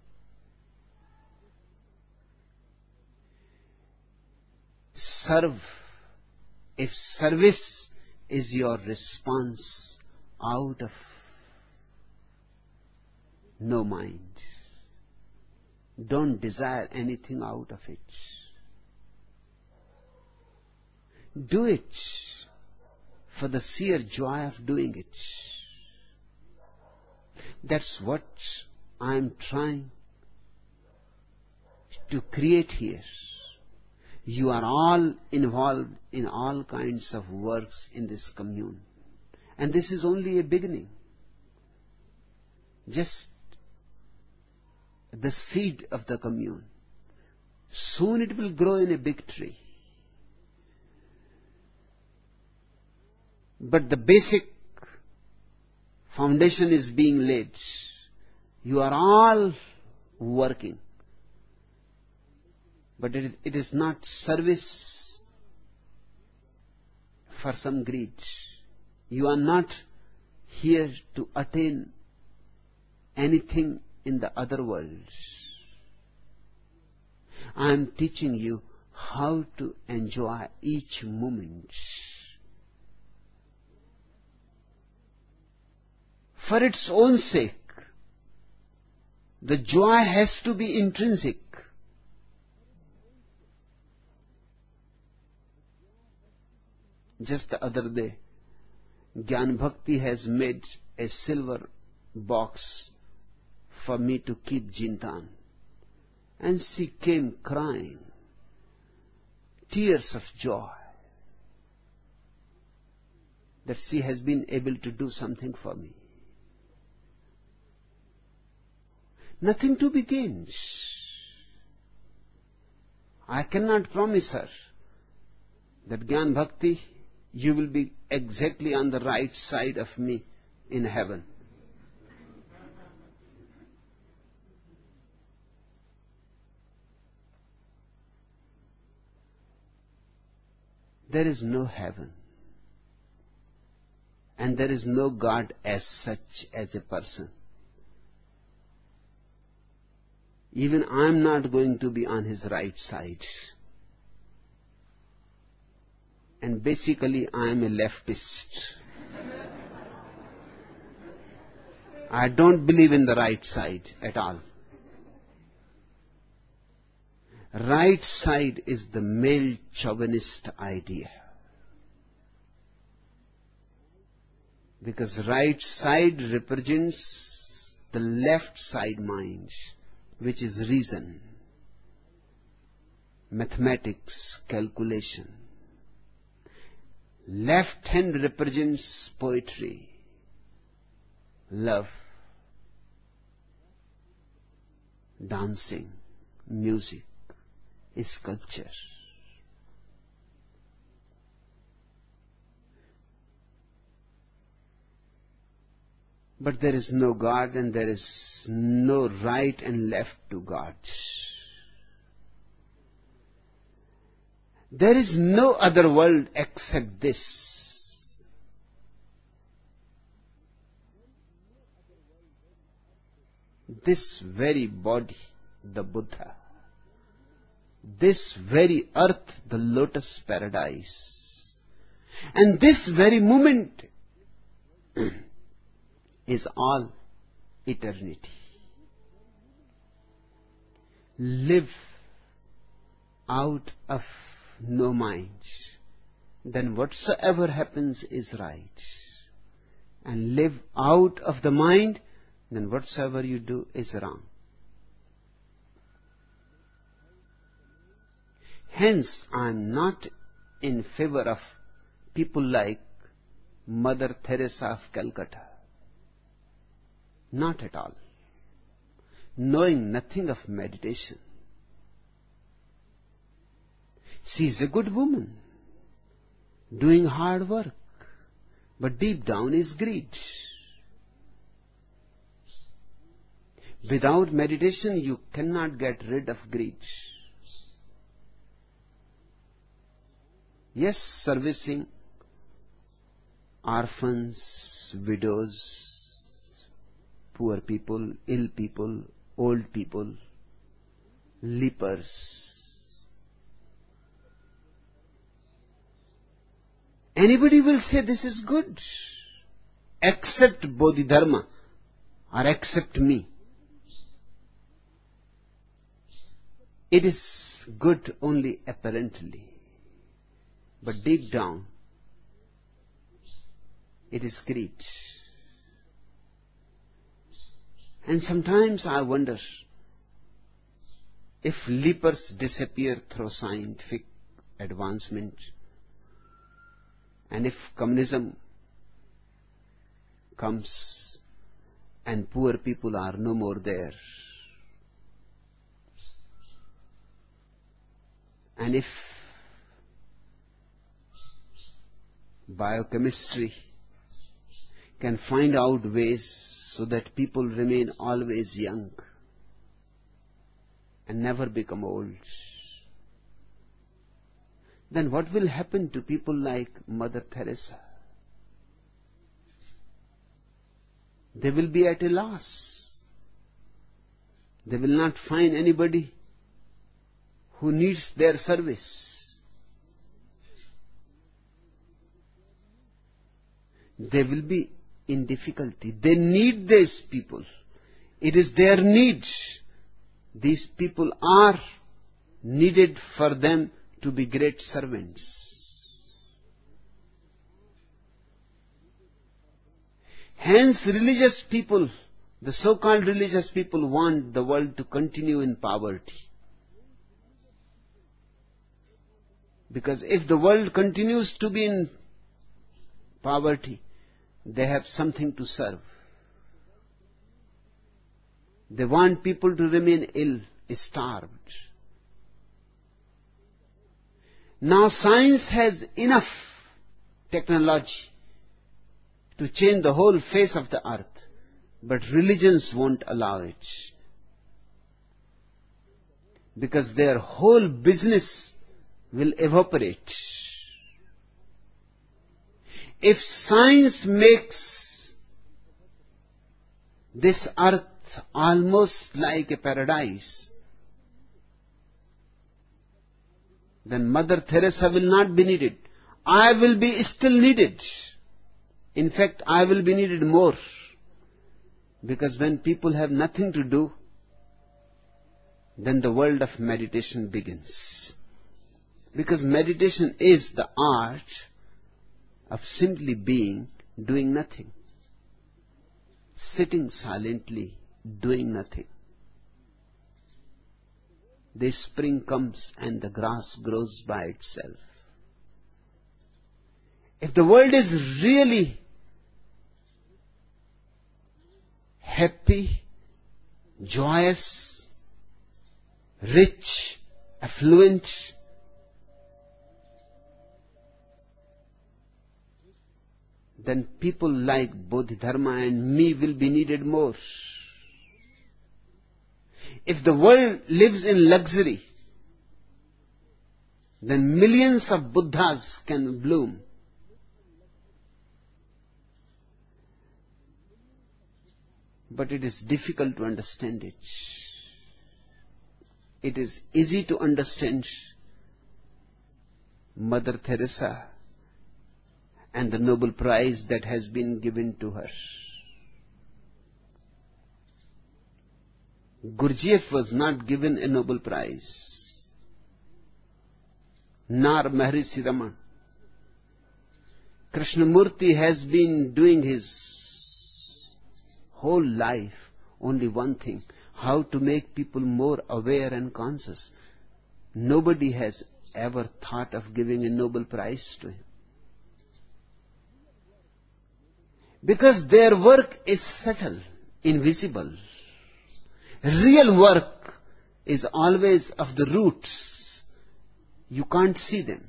Serve. If service is your response out of no mind, don't desire anything out of it. Do it for the sheer joy of doing it. That's what I'm trying to create here. You are all involved in all kinds of works in this commune. And this is only a beginning. Just the seed of the commune. Soon it will grow in a big tree. But the basic foundation is being laid. You are all working. But it is not service for some greed. You are not here to attain anything in the other world. I am teaching you how to enjoy each moment. For its own sake. The joy has to be intrinsic. Just the other day, Gyan Bhakti has made a silver box for me to keep Jintan. And she came crying, tears of joy, that she has been able to do something for me. Nothing to be gained. I cannot promise her that Gyan Bhakti, you will be exactly on the right side of me in heaven. There is no heaven. And there is no God as such as a person. Even I am not going to be on his right side. And basically I am a leftist. I don't believe in the right side at all. Right side is the male chauvinist idea. Because right side represents the left side mind, which is reason, mathematics, calculation. Left hand represents poetry, love, dancing, music, sculpture. But there is no God and there is no right and left to God. There is no other world except this. This very body, the Buddha. This very earth, the lotus paradise. And this very moment is all eternity. Live out of no mind, then whatsoever happens is right. And live out of the mind, then whatsoever you do is wrong. Hence, I am not in favor of people like Mother Teresa of Calcutta. Not at all. Knowing nothing of meditation. She is a good woman, doing hard work, but deep down is greed. Without meditation, you cannot get rid of greed. Yes, servicing orphans, widows, poor people, ill people, old people, lepers. Anybody will say this is good, except Bodhidharma or except me. It is good only apparently, but deep down it is greed. And sometimes I wonder if lepers disappear through scientific advancement, and if communism comes and poor people are no more there, and if biochemistry can find out ways so that people remain always young and never become old, then what will happen to people like Mother Teresa? They will be at a loss. They will not find anybody who needs their service. They will be in difficulty. They need these people. It is their need. These people are needed for them to be great servants. Hence religious people, the so-called religious people, want the world to continue in poverty. Because if the world continues to be in poverty, they have something to serve. They want people to remain ill, starved. Now science has enough technology to change the whole face of the earth, but religions won't allow it. Because their whole business will evaporate. If science makes this earth almost like a paradise, then Mother Teresa will not be needed. I will be still needed. In fact, I will be needed more. Because when people have nothing to do, then the world of meditation begins. Because meditation is the art of simply being, doing nothing. Sitting silently, doing nothing. The spring comes and the grass grows by itself. If the world is really happy, joyous, rich, affluent, then people like Bodhidharma and me will be needed more. If the world lives in luxury, then millions of Buddhas can bloom. But it is difficult to understand it. It is easy to understand Mother Teresa and the Nobel Prize that has been given to her. Gurdjieff was not given a Nobel Prize, nor Maharishi Raman. Krishnamurti has been doing his whole life only one thing: how to make people more aware and conscious. Nobody has ever thought of giving a Nobel Prize to him. Because their work is subtle, invisible. Real work is always of the roots. You can't see them.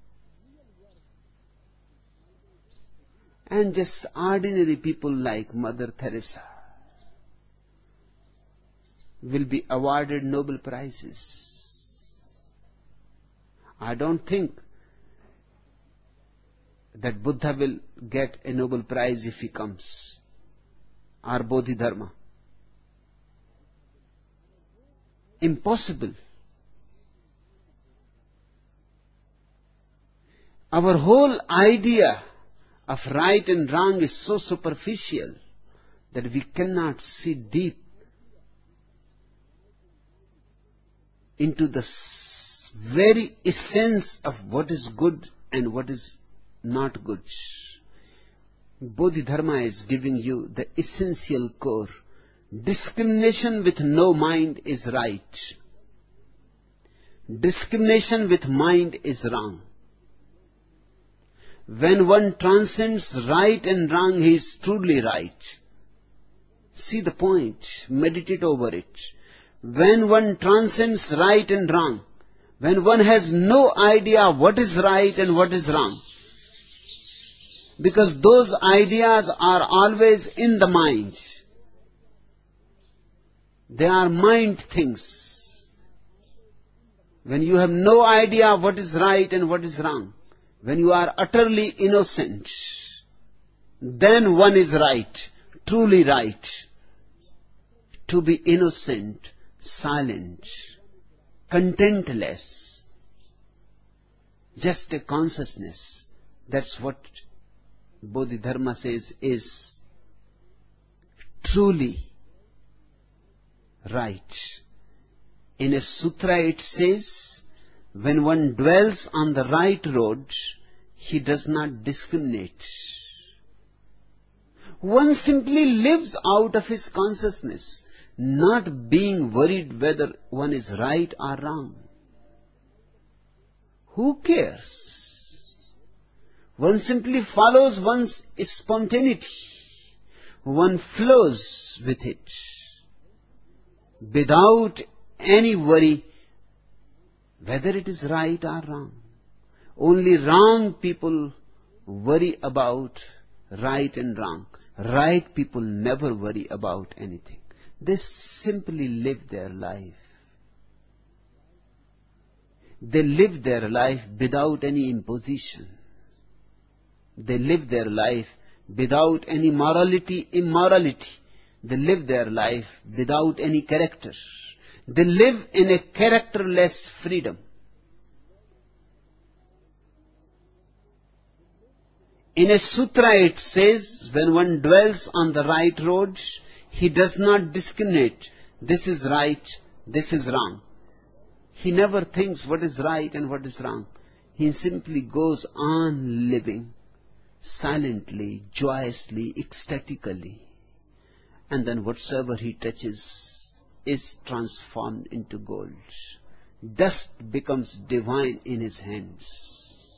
And just ordinary people like Mother Teresa will be awarded Nobel Prizes. I don't think that Buddha will get a Nobel Prize if he comes, or Bodhidharma. Impossible. Our whole idea of right and wrong is so superficial that we cannot see deep into the very essence of what is good and what is not good. Bodhidharma is giving you the essential core. Discrimination with no mind is right. Discrimination with mind is wrong. When one transcends right and wrong, he is truly right. See the point. Meditate over it. When one transcends right and wrong, when one has no idea what is right and what is wrong, because those ideas are always in the mind. They are mind things. When you have no idea what is right and what is wrong, when you are utterly innocent, then one is right, truly right. To be innocent, silent, contentless, just a consciousness. That's what Bodhidharma says is truly right. In a sutra it says, when one dwells on the right road, he does not discriminate. One simply lives out of his consciousness, not being worried whether one is right or wrong. Who cares? One simply follows one's spontaneity. One flows with it without any worry whether it is right or wrong. Only wrong people worry about right and wrong. Right people never worry about anything. They simply live their life. They live their life without any imposition. They live their life without any morality, immorality. They live their life without any character. They live in a characterless freedom. In a sutra it says, when one dwells on the right road, he does not discriminate. This is right, this is wrong. He never thinks what is right and what is wrong. He simply goes on living silently, joyously, ecstatically. And then whatsoever he touches is transformed into gold. Dust becomes divine in his hands.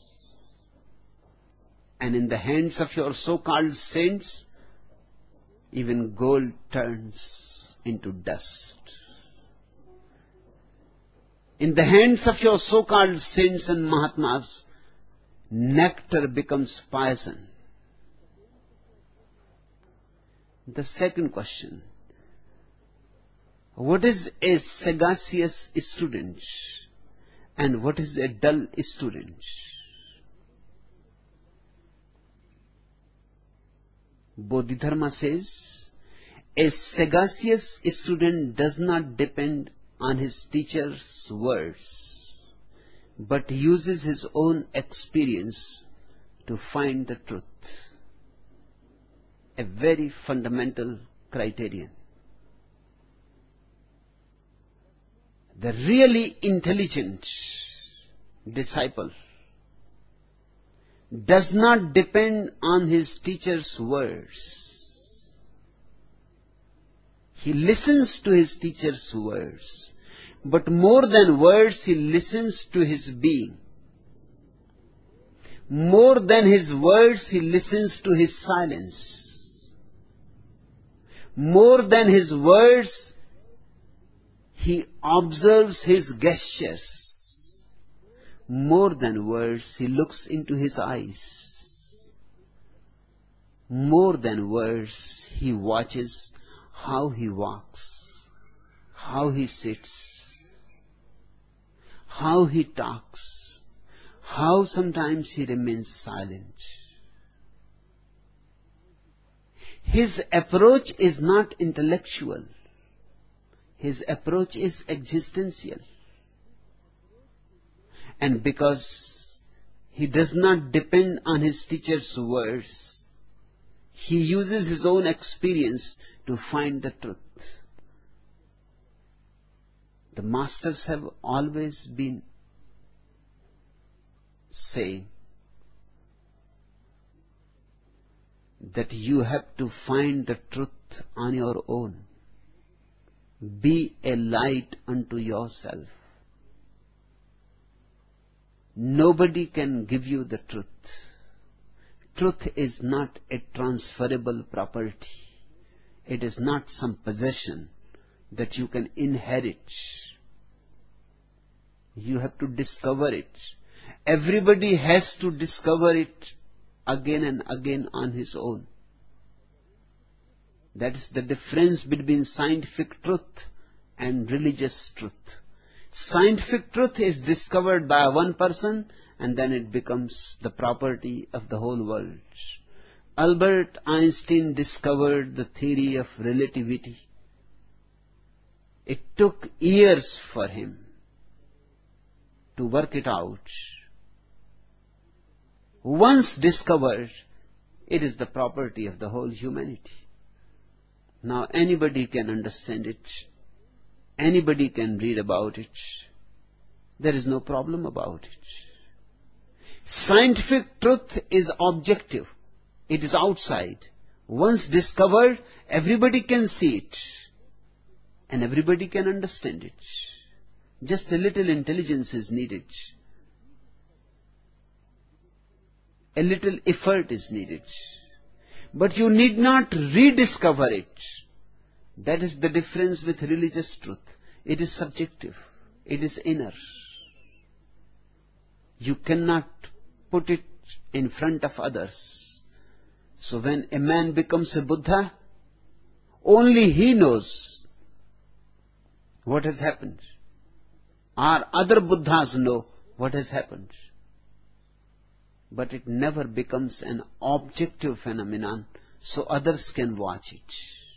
And in the hands of your so-called saints, even gold turns into dust. In the hands of your so-called saints and Mahatmas, nectar becomes poison. The second question: what is a sagacious student and what is a dull student? Bodhidharma says, a sagacious student does not depend on his teacher's words, but uses his own experience to find the truth. A very fundamental criterion. The really intelligent disciple does not depend on his teacher's words. He listens to his teacher's words, but more than words, he listens to his being. More than his words, he listens to his silence. More than his words, he observes his gestures. More than words, he looks into his eyes. More than words, he watches how he walks, how he sits, how he talks, how sometimes he remains silent. His approach is not intellectual. His approach is existential. And because he does not depend on his teacher's words, he uses his own experience to find the truth. The masters have always been saying that you have to find the truth on your own. Be a light unto yourself. Nobody can give you the truth. Truth is not a transferable property. It is not some possession that you can inherit. You have to discover it. Everybody has to discover it again and again on his own. That is the difference between scientific truth and religious truth. Scientific truth is discovered by one person and then it becomes the property of the whole world. Albert Einstein discovered the theory of relativity. It took years for him to work it out. Once discovered, it is the property of the whole humanity. Now anybody can understand it. Anybody can read about it. There is no problem about it. Scientific truth is objective. It is outside. Once discovered, everybody can see it. And everybody can understand it. Just a little intelligence is needed. A little effort is needed. But you need not rediscover it. That is the difference with religious truth. It is subjective. It is inner. You cannot put it in front of others. So when a man becomes a Buddha, only he knows what has happened. Or other Buddhas know what has happened. But it never becomes an objective phenomenon, so others can watch it.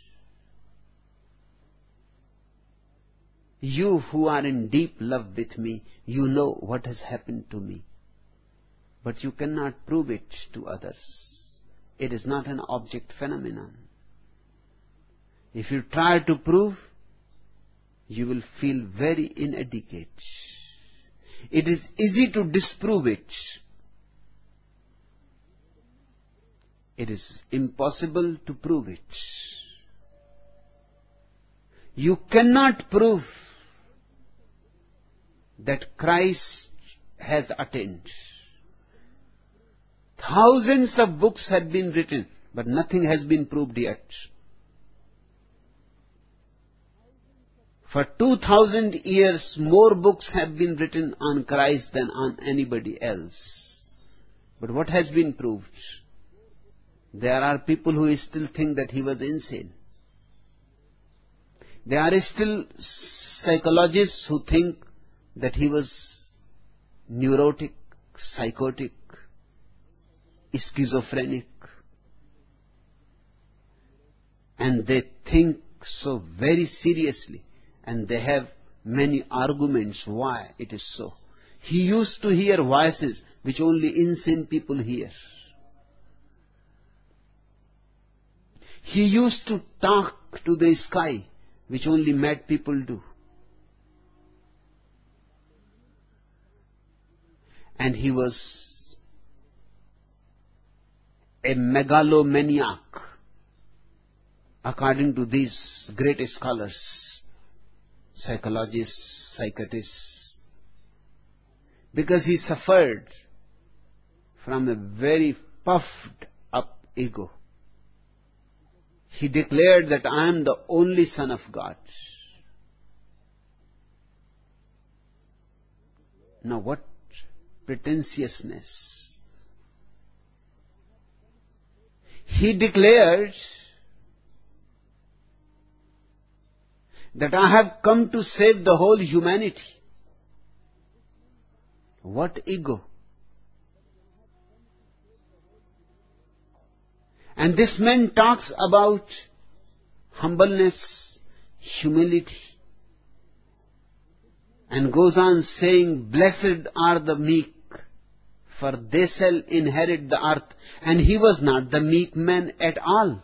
You who are in deep love with me, you know what has happened to me. But you cannot prove it to others. It is not an object phenomenon. If you try to prove, you will feel very inadequate. It is easy to disprove it. It is impossible to prove it. You cannot prove that Christ has attained. Thousands of books have been written, but nothing has been proved yet. For 2000 years, more books have been written on Christ than on anybody else. But what has been proved? There are people who still think that he was insane. There are still psychologists who think that he was neurotic, psychotic, schizophrenic. And they think so very seriously. And they have many arguments why it is so. He used to hear voices which only insane people hear. He used to talk to the sky, which only mad people do. And he was a megalomaniac, according to these great scholars, psychologists, psychiatrists, because he suffered from a very puffed up ego. He declared that I am the only Son of God. Now what pretentiousness. He declared that I have come to save the whole humanity. What ego! And this man talks about humbleness, humility, and goes on saying, blessed are the meek, for they shall inherit the earth. And he was not the meek man at all.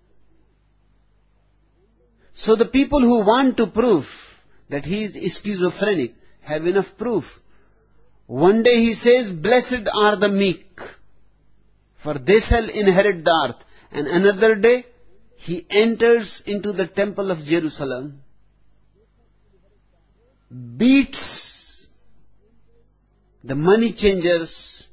So the people who want to prove that he is schizophrenic have enough proof. One day he says, blessed are the meek, for they shall inherit the earth. And another day, he enters into the temple of Jerusalem, beats the money changers,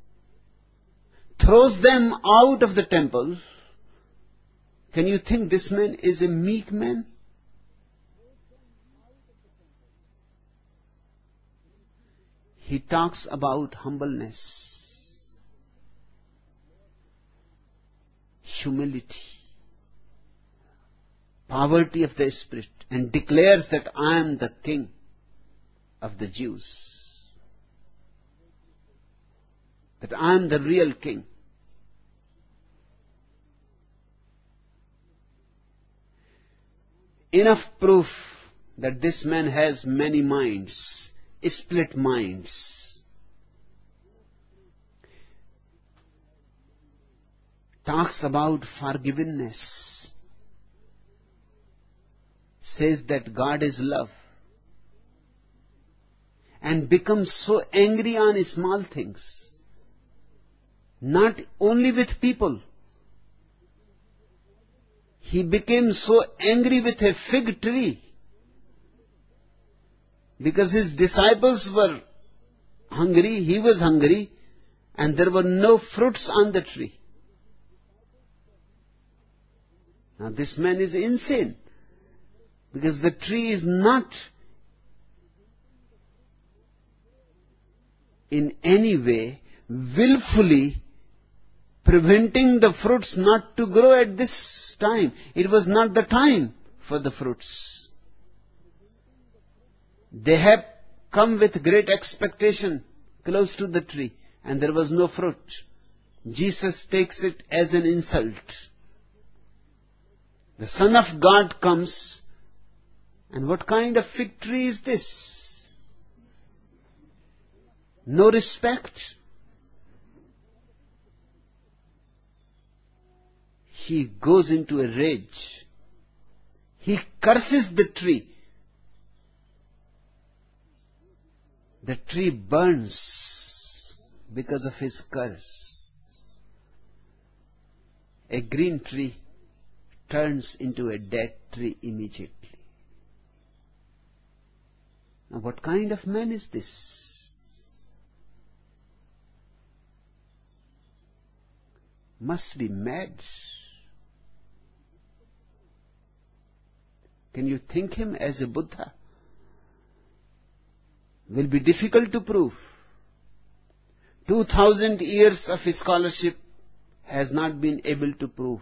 throws them out of the temple. Can you think this man is a meek man? He talks about humbleness, humility, poverty of the spirit, and declares that I am the king of the Jews, that I am the real king. Enough proof that this man has many minds, split minds. Talks about forgiveness. Says that God is love. And becomes so angry on small things. Not only with people. He became so angry with a fig tree because his disciples were hungry, he was hungry, and there were no fruits on the tree. Now this man is insane, because the tree is not in any way willfully preventing the fruits not to grow at this time. It was not the time for the fruits. They have come with great expectation close to the tree, and there was no fruit. Jesus takes it as an insult. The Son of God comes, and what kind of fig tree is this? No respect. He goes into a rage. He curses the tree. The tree burns because of his curse. A green tree turns into a dead tree immediately. Now what kind of man is this? Must be mad. Can you think him as a Buddha? Will be difficult to prove. 2000 years of scholarship has not been able to prove.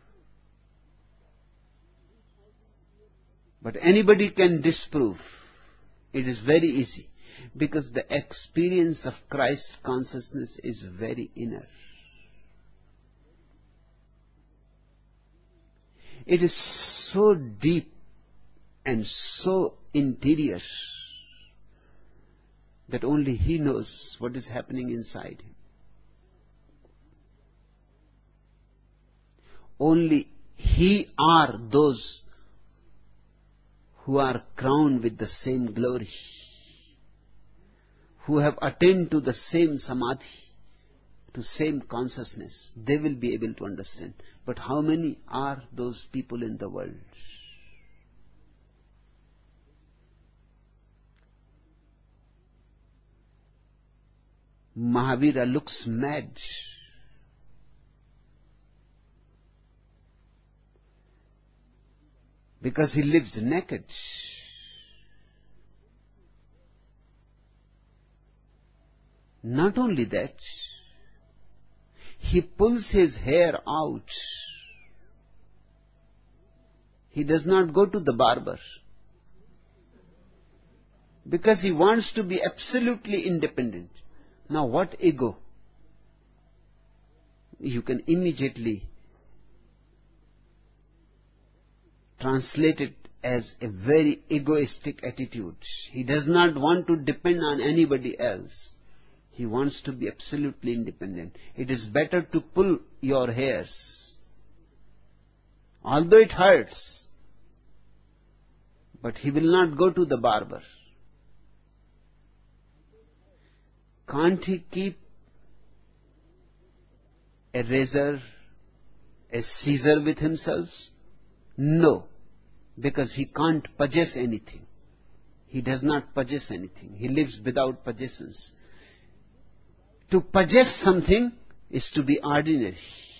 But anybody can disprove. It is very easy, because the experience of Christ consciousness is very inner. It is so deep and so interior that only he knows what is happening inside him. Only he are those who are crowned with the same glory, who have attained to the same samadhi, to same consciousness. They will be able to understand. But how many are those people in the world? Mahavira looks mad. Because he lives naked. Not only that, he pulls his hair out. He does not go to the barber, because he wants to be absolutely independent. Now what ego? You can immediately translate it as a very egoistic attitude. He does not want to depend on anybody else. He wants to be absolutely independent. It is better to pull your hairs, although it hurts, but he will not go to the barber. Can't he keep a razor, a scissor with himself? No, because he can't possess anything. He does not possess anything. He lives without possessions. To possess something is to be ordinary.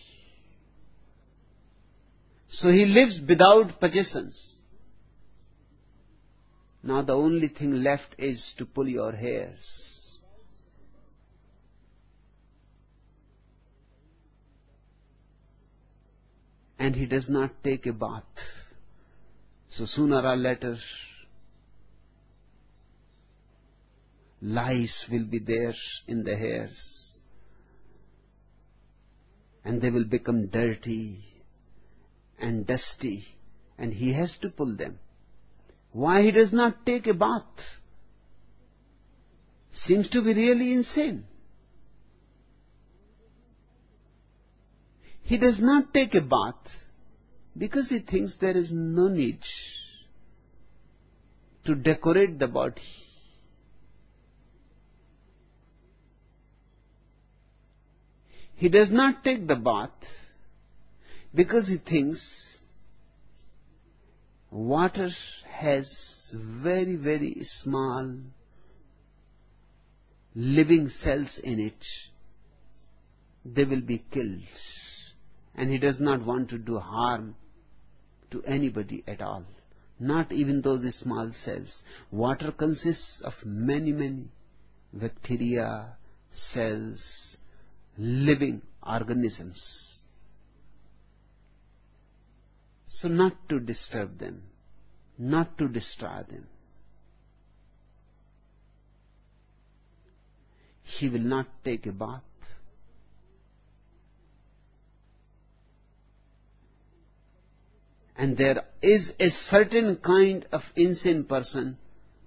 So he lives without possessions. Now the only thing left is to pull your hairs. And he does not take a bath. So sooner or later, lice will be there in the hairs, and they will become dirty and dusty, and he has to pull them. Why he does not take a bath? Seems to be really insane. He does not take a bath because he thinks there is no need to decorate the body. He does not take the bath because he thinks water has very, very small living cells in it. They will be killed. And he does not want to do harm to anybody at all. Not even those small cells. Water consists of many, many bacteria, cells, living organisms. So not to disturb them, not to destroy them. He will not take a bath. And there is a certain kind of insane person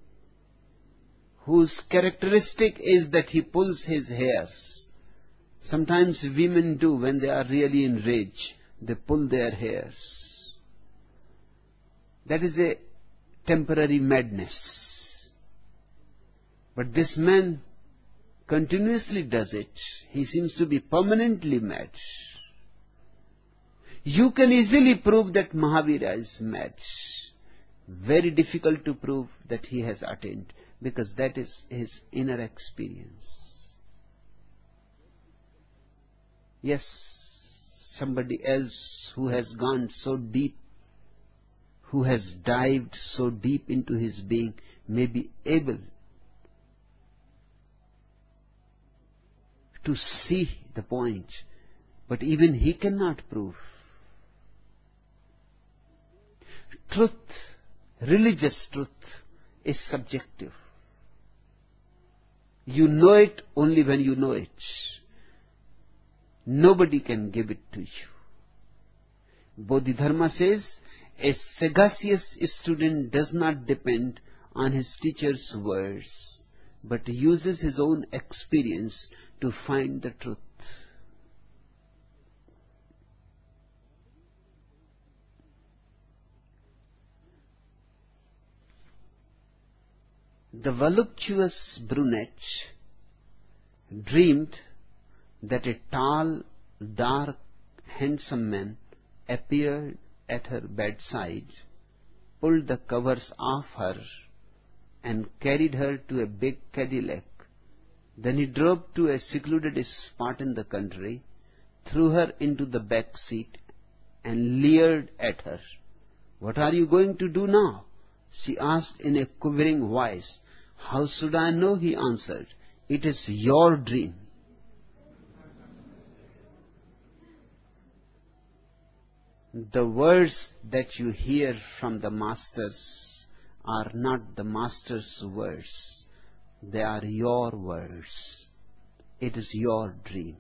whose characteristic is that he pulls his hairs. Sometimes women do when they are really in rage. They pull their hairs. That is a temporary madness. But this man continuously does it. He seems to be permanently mad. You can easily prove that Mahavira is mad. Very difficult to prove that he has attained, because that is his inner experience. Yes, somebody else who has gone so deep, who has dived so deep into his being, may be able to see the point, but even he cannot prove. Truth, religious truth, is subjective. You know it only when you know it. Nobody can give it to you. Bodhidharma says, a sagacious student does not depend on his teacher's words, but uses his own experience to find the truth. The voluptuous brunette dreamed that a tall, dark, handsome man appeared at her bedside, pulled the covers off her, and carried her to a big Cadillac. Then he drove to a secluded spot in the country, threw her into the back seat, and leered at her. "What are you going to do now?" she asked in a quivering voice. "How should I know?" he answered. "It is your dream." The words that you hear from the masters are not the master's words. They are your words. It is your dream.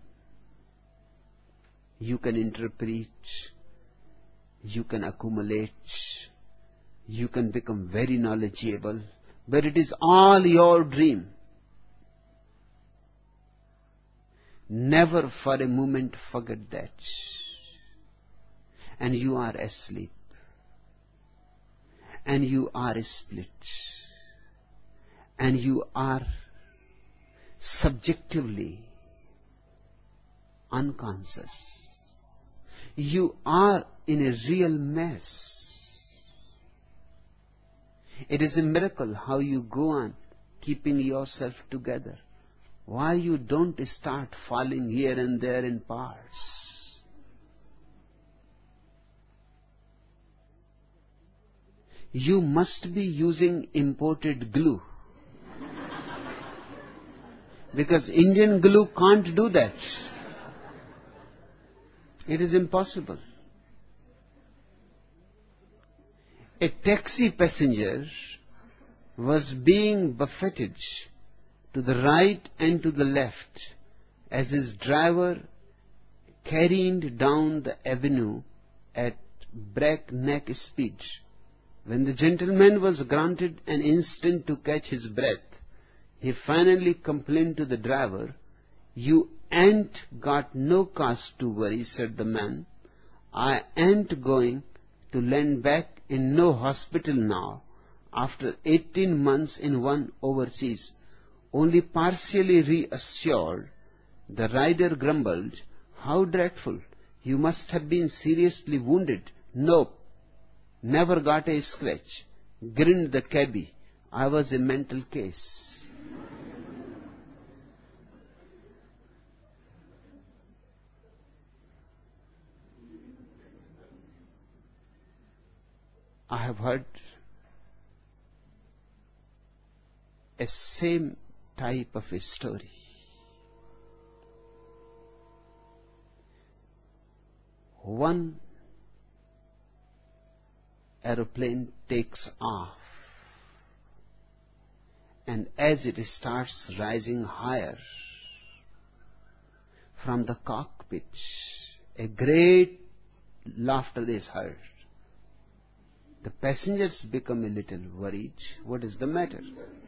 You can interpret, you can accumulate, you can become very knowledgeable, but it is all your dream. Never for a moment forget that. And you are asleep. And you are split. And you are subjectively unconscious. You are in a real mess. It is a miracle how you go on keeping yourself together. Why you don't start falling here and there in parts. You must be using imported glue. Because Indian glue can't do that. It is impossible. A taxi passenger was being buffeted to the right and to the left as his driver careened down the avenue at breakneck speed. When the gentleman was granted an instant to catch his breath, he finally complained to the driver. "You ain't got no cause to worry," said the man. "I ain't going to land back in no hospital now, after 18 months in one overseas." Only partially reassured, the rider grumbled, "How dreadful! You must have been seriously wounded." "Nope. never got a scratch, grinned the cabbie. I was a mental case. I have heard a same type of a story. One aeroplane takes off, and as it starts rising higher from the cockpit, a great laughter is heard. The passengers become a little worried. What is the matter?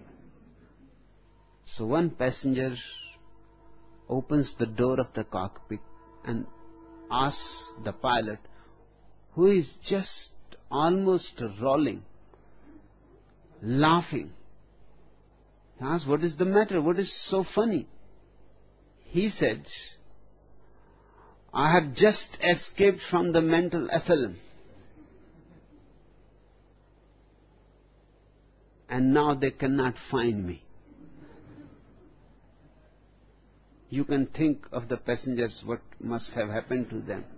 So one passenger opens the door of the cockpit and asks the pilot, who is just almost rolling, laughing. He asks, what is the matter? What is so funny? He said, I have just escaped from the mental asylum, and now they cannot find me. You can think of the passengers, what must have happened to them.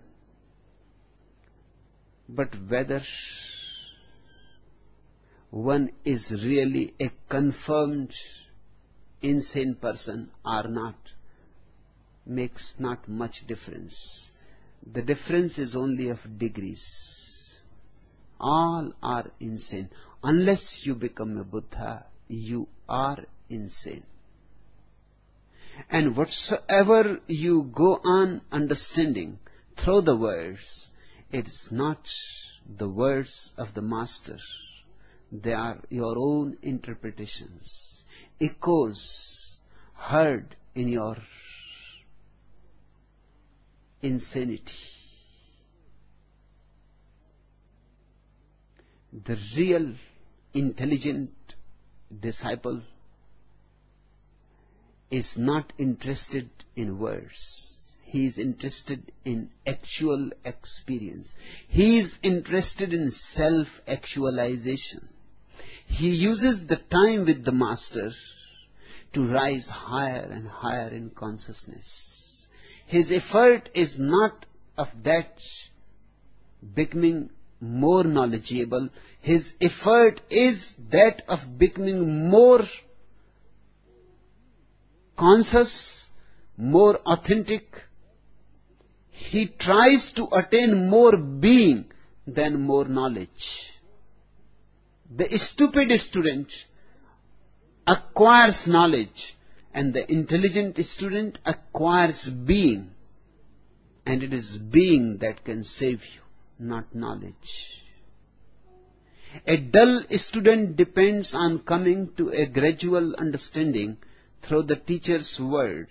But whether one is really a confirmed insane person or not makes not much difference. The difference is only of degrees. All are insane. Unless you become a Buddha, you are insane. And whatsoever you go on understanding through the words, it is not the words of the Master. They are your own interpretations, echoes heard in your insanity. The real intelligent disciple is not interested in words. He is interested in actual experience. He is interested in self-actualization. He uses the time with the Master to rise higher and higher in consciousness. His effort is not of that becoming more knowledgeable. His effort is that of becoming more conscious, more authentic. He tries to attain more being than more knowledge. The stupid student acquires knowledge, and the intelligent student acquires being. And it is being that can save you, not knowledge. A dull student depends on coming to a gradual understanding through the teacher's word.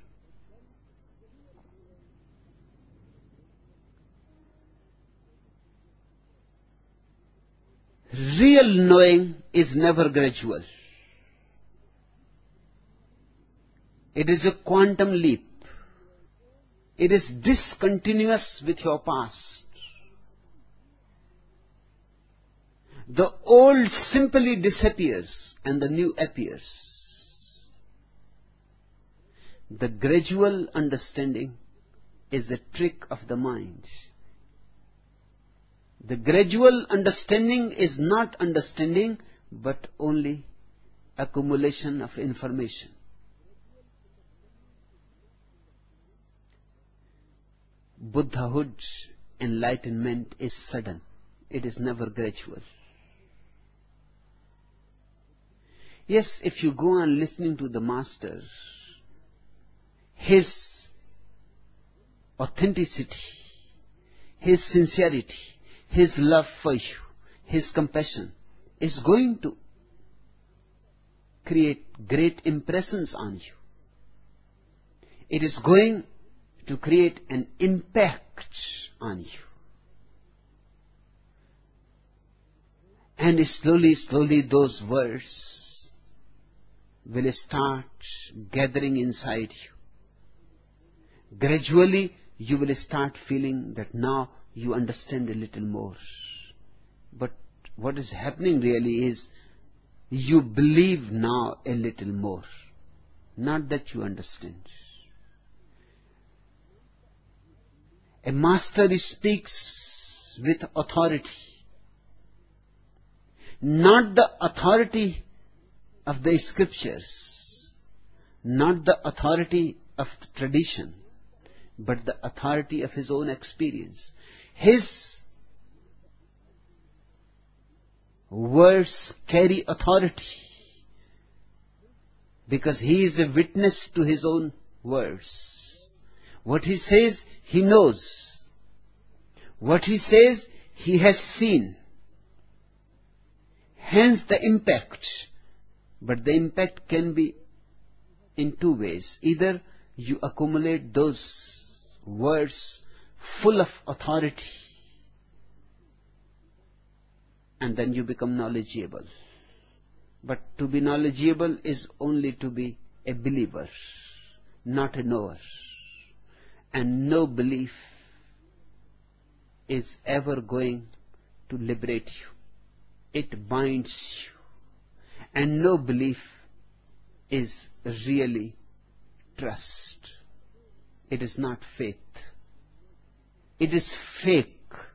Real knowing is never gradual. It is a quantum leap. It is discontinuous with your past. The old simply disappears and the new appears. The gradual understanding is a trick of the mind. The gradual understanding is not understanding, but only accumulation of information. Buddhahood, enlightenment is sudden. It is never gradual. Yes, if you go on listening to the Master, his authenticity, his sincerity, his love for you, his compassion is going to create great impressions on you. It is going to create an impact on you. And slowly, slowly those words will start gathering inside you. Gradually, you will start feeling that now you understand a little more. But what is happening really is you believe now a little more. Not that you understand. A master speaks with authority. Not the authority of the scriptures, not the authority of the tradition, but the authority of his own experience. His words carry authority because he is a witness to his own words. What he says, he knows. What he says, he has seen. Hence the impact. But the impact can be in two ways. Either you accumulate those words full of authority and then you become knowledgeable. But to be knowledgeable is only to be a believer, not a knower. And no belief is ever going to liberate you. It binds you. And no belief is really trust. It is not faith. It is fake.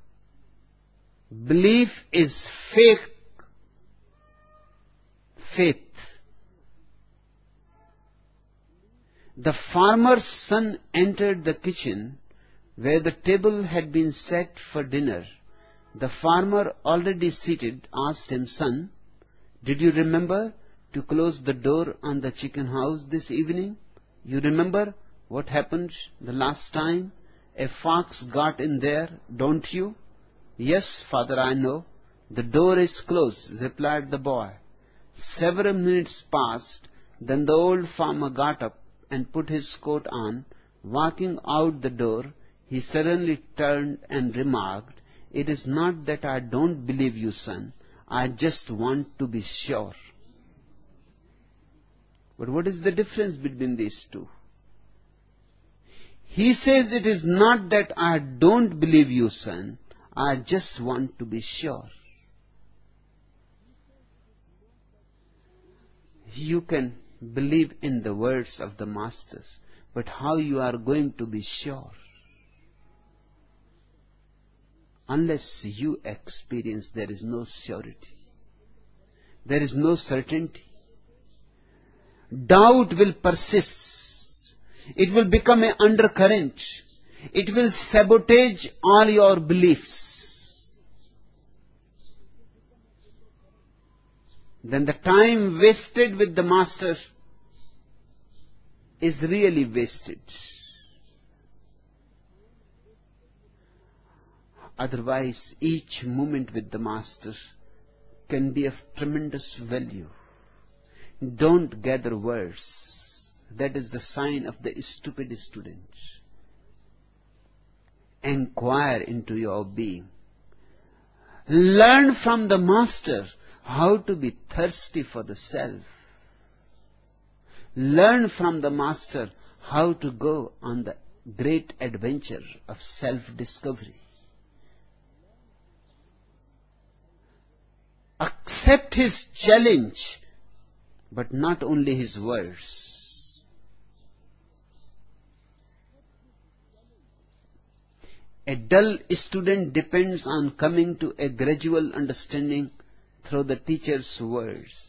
Belief is fake faith. The farmer's son entered the kitchen where the table had been set for dinner. The farmer, already seated, asked him, "Son, did you remember to close the door on the chicken house this evening? You remember what happened the last time? A fox got in there, don't you?" "Yes, father, I know. The door is closed," replied the boy. Several minutes passed. Then the old farmer got up and put his coat on. Walking out the door, he suddenly turned and remarked, "It is not that I don't believe you, son. I just want to be sure." But what is the difference between these two? He says, "It is not that I don't believe you, son. I just want to be sure." You can believe in the words of the masters, but how you are going to be sure? Unless you experience, there is no surety. There is no certainty. Doubt will persist. It will become an undercurrent. It will sabotage all your beliefs. Then the time wasted with the master is really wasted. Otherwise, each moment with the master can be of tremendous value. Don't gather words. That is the sign of the stupid student. Inquire into your being. Learn from the master how to be thirsty for the self. Learn from the master how to go on the great adventure of self-discovery. Accept his challenge, but not only his words. A dull student depends on coming to a gradual understanding through the teacher's words.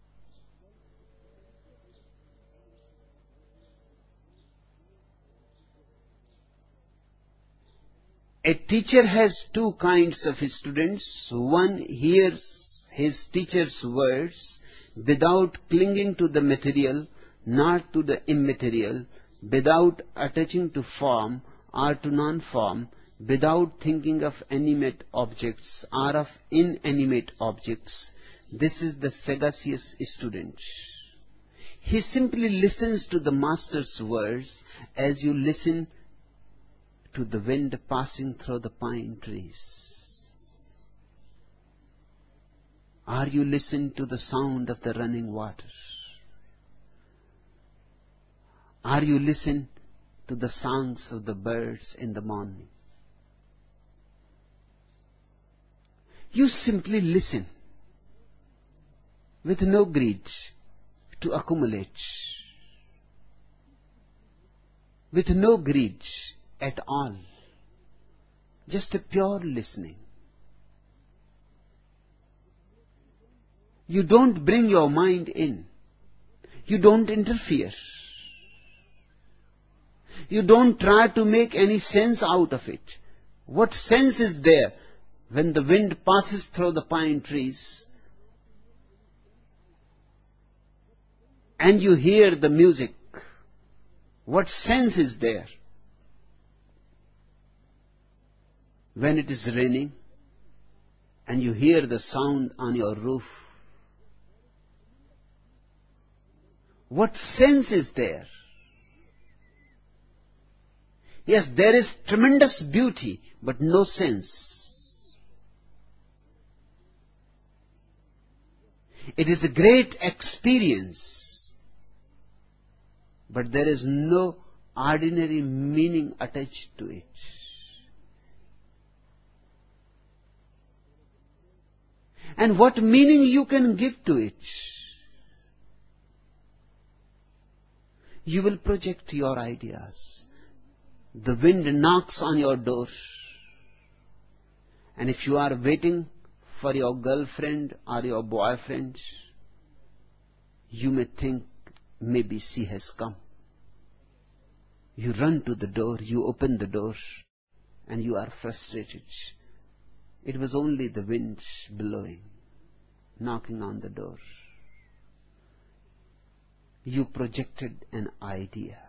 A teacher has two kinds of students. One hears his teacher's words without clinging to the material, not to the immaterial, without attaching to form or to non-form, without thinking of animate objects or of inanimate objects. This is the sagacious student. He simply listens to the master's words as you listen to the wind passing through the pine trees. Or you listen to the sound of the running water. Or you listen to the songs of the birds in the morning. You simply listen with no greed to accumulate, with no greed at all, just a pure listening. You don't bring your mind in. You don't interfere. You don't try to make any sense out of it. What sense is there when the wind passes through the pine trees and you hear the music? What sense is there when it is raining and you hear the sound on your roof? What sense is there? Yes, there is tremendous beauty, but no sense. It is a great experience, but there is no ordinary meaning attached to it. And what meaning you can give to it? You will project your ideas. The wind knocks on your door, and if you are waiting for your girlfriend or your boyfriend, you may think maybe she has come. You run to the door, you open the door, and you are frustrated. It was only the wind blowing, knocking on the door. You projected an idea.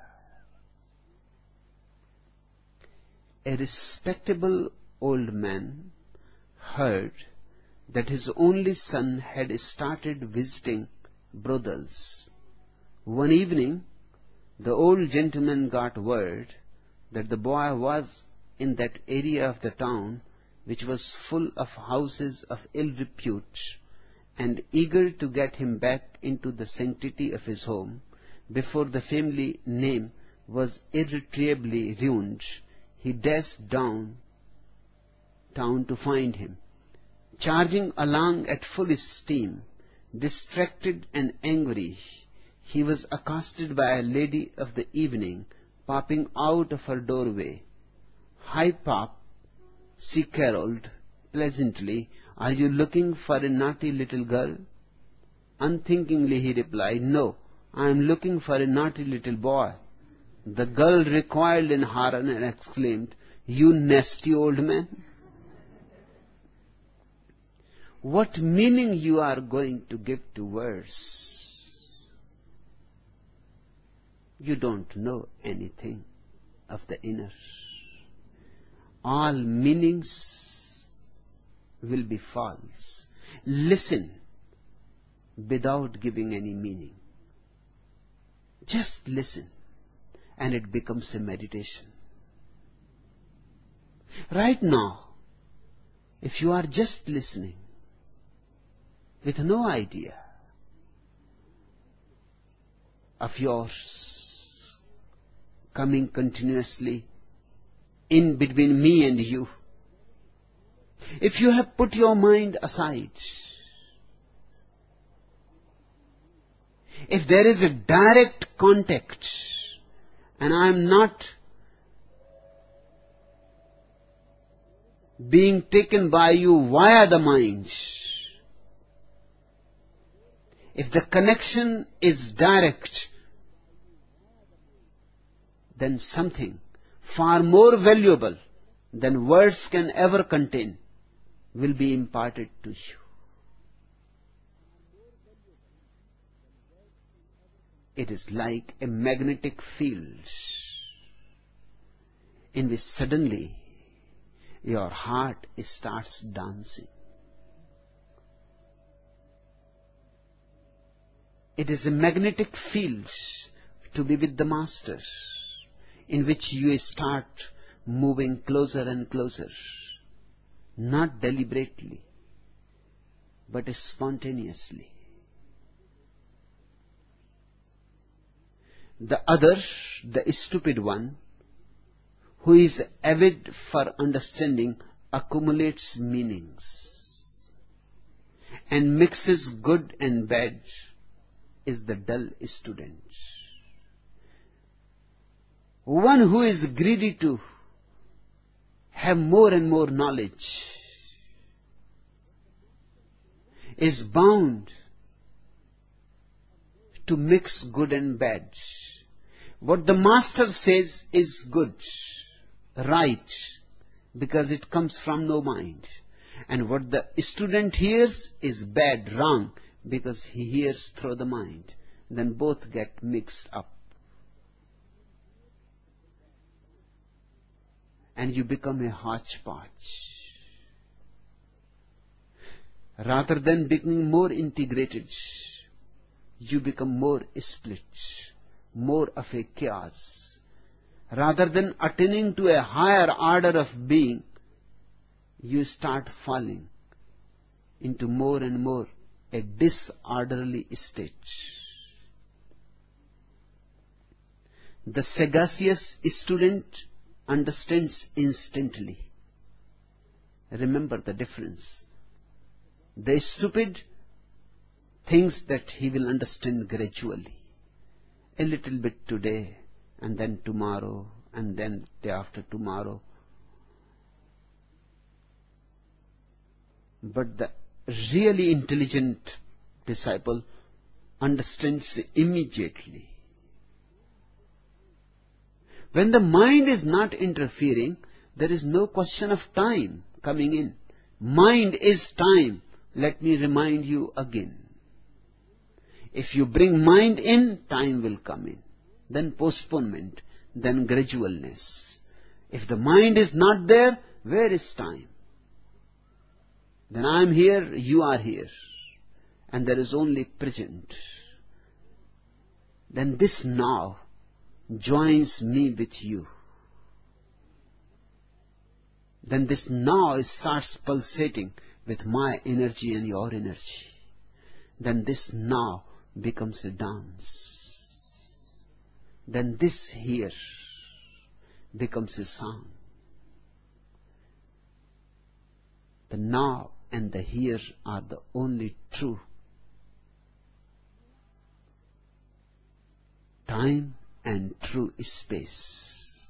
A respectable old man heard that his only son had started visiting brothels. One evening, the old gentleman got word that the boy was in that area of the town which was full of houses of ill repute, and eager to get him back into the sanctity of his home before the family name was irretrievably ruined, he dashed down town to find him. Charging along at full steam, distracted and angry, he was accosted by a lady of the evening popping out of her doorway. "Hi, Pop," she caroled pleasantly. "Are you looking for a naughty little girl?" Unthinkingly he replied, "No, I am looking for a naughty little boy." The girl recoiled in horror and exclaimed, "You nasty old man! What meaning you are going to give to words? You don't know anything of the inner. All meanings will be false. Listen without giving any meaning. Just listen, and it becomes a meditation. Right now, if you are just listening with no idea of yours coming continuously in between me and you, if you have put your mind aside, if there is a direct contact, and I am not being taken by you via the mind, if the connection is direct, then something far more valuable than words can ever contain will be imparted to you. It is like a magnetic field in which suddenly your heart starts dancing. It is a magnetic field to be with the Master, in which you start moving closer and closer, not deliberately, but spontaneously. The other, the stupid one, who is avid for understanding, accumulates meanings. and mixes good and bad is the dull student. One who is greedy to have more and more knowledge is bound to mix good and bad. What the master says is good, right, because it comes from no mind. And what the student hears is bad, wrong, because he hears through the mind. Then both get mixed up. And you become a hodgepodge. Rather than becoming more integrated, you become more split, more of a chaos. Rather than attaining to a higher order of being, you start falling into more and more a disorderly state. The sagacious student understands instantly. Remember the difference. The stupid thinks that he will understand gradually. A little bit today, and then tomorrow, and then day after tomorrow. But the really intelligent disciple understands immediately. When the mind is not interfering, there is no question of time coming in. Mind is time. Let me remind you again. If you bring mind in, time will come in. Then postponement, then gradualness. If the mind is not there, where is time? Then I am here, you are here. And there is only present. Then this now joins me with you. Then this now starts pulsating with my energy and your energy. Then this now becomes a dance. Then this here becomes a song. The now and the here are the only true. Time and true space.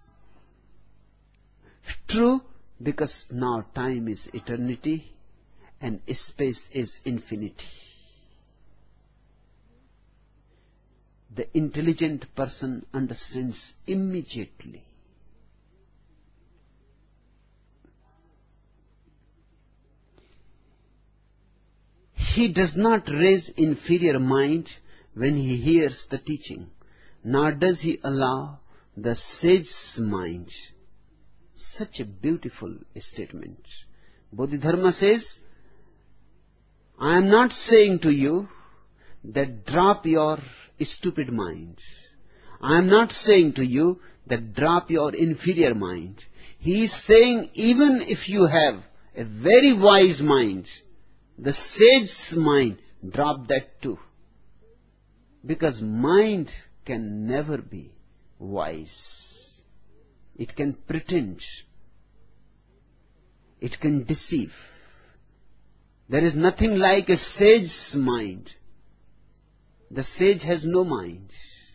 True because now time is eternity and space is infinity. The intelligent person understands immediately. He does not raise inferior mind when he hears the teaching, nor does he allow the sage's mind. Such a beautiful statement. Bodhidharma says, I am not saying to you that drop your stupid mind. I am not saying to you that drop your inferior mind. He is saying even if you have a very wise mind, the sage's mind, drop that too. Because mind can never be wise. It can pretend. It can deceive. There is nothing like a sage's mind. The sage has no mind.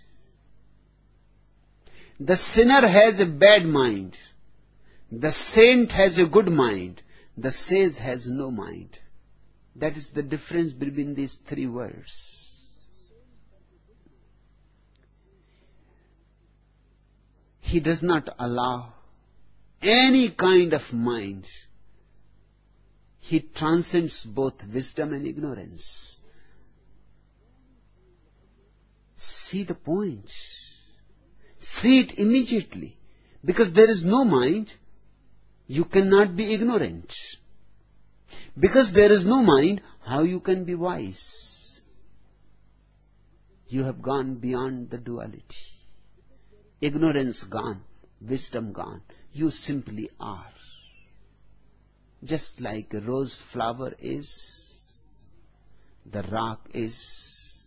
The sinner has a bad mind. The saint has a good mind. The sage has no mind. That is the difference between these three words. He does not allow any kind of mind. He transcends both wisdom and ignorance. See the point. See it immediately. Because there is no mind, you cannot be ignorant. Because there is no mind, how you can be wise? You have gone beyond the duality. Ignorance gone, wisdom gone. You simply are. Just like a rose flower is, the rock is,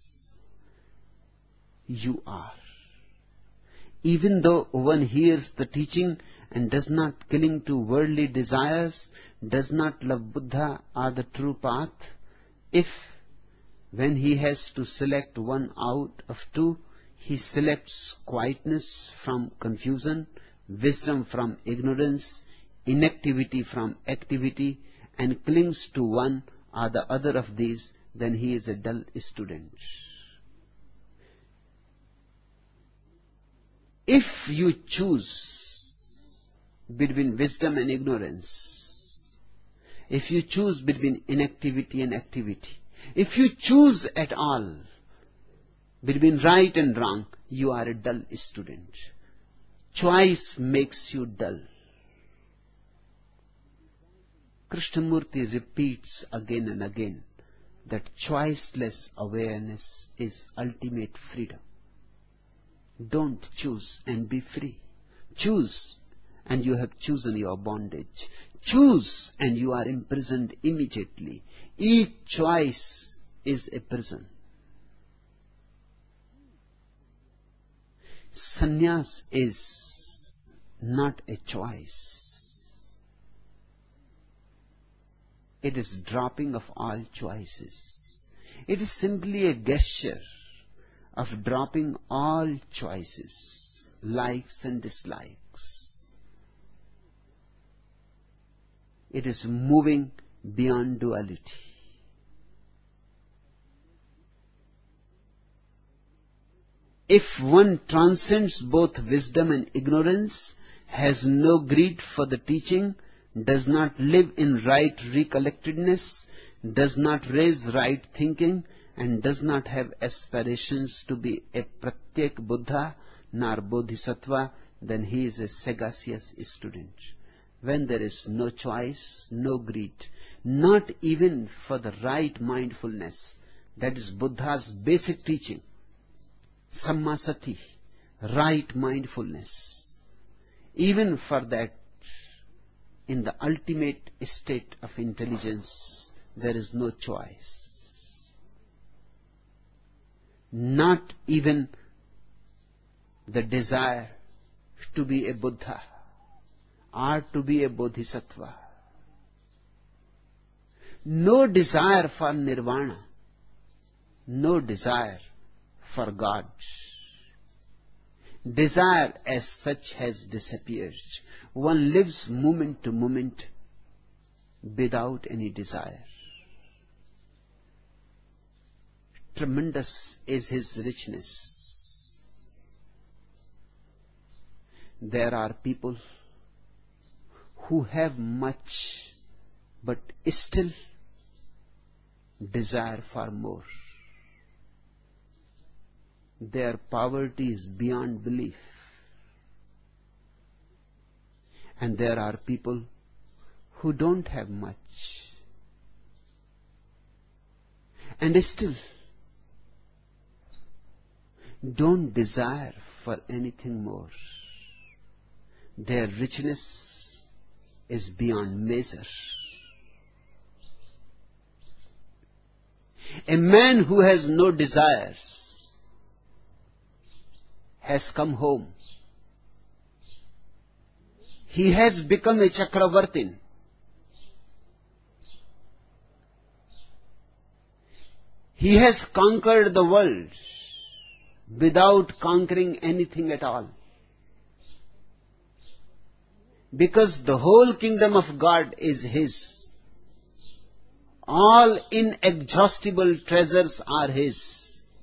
you are. Even though one hears the teaching and does not cling to worldly desires, does not love Buddha or the true path, If, when he has to select one out of two, he selects quietness from confusion, wisdom from ignorance, inactivity from activity, and clings to one or the other of these, then he is a dull student. If you choose between wisdom and ignorance, if you choose between inactivity and activity, if you choose at all between right and wrong, you are a dull student. Choice makes you dull. Krishnamurti repeats again and again that choiceless awareness is ultimate freedom. Don't choose and be free. Choose and you have chosen your bondage. Choose and you are imprisoned immediately. Each choice is a prison. Sannyas is not a choice. It is dropping of all choices. It is simply a gesture of dropping all choices, likes and dislikes. It is moving beyond duality. If one transcends both wisdom and ignorance, has no greed for the teaching, does not live in right recollectedness, does not raise right thinking, and does not have aspirations to be a Pratyek Buddha nor Bodhisattva, then he is a sagacious student. When there is no choice, no greed, not even for the right mindfulness, that is Buddha's basic teaching, Sammasati, right mindfulness, even for that, in the ultimate state of intelligence, there is no choice. Not even the desire to be a Buddha or to be a Bodhisattva. No desire for nirvana. No desire for God. Desire as such has disappeared. One lives moment to moment without any desire. Tremendous is his richness. There are people who have much but still desire for more. Their poverty is beyond belief. And there are people who don't have much and still don't desire for anything more. Their richness is beyond measure. A man who has no desires has come home. He has become a Chakravartin. He has conquered the world without conquering anything at all. Because the whole kingdom of God is his. All inexhaustible treasures are his.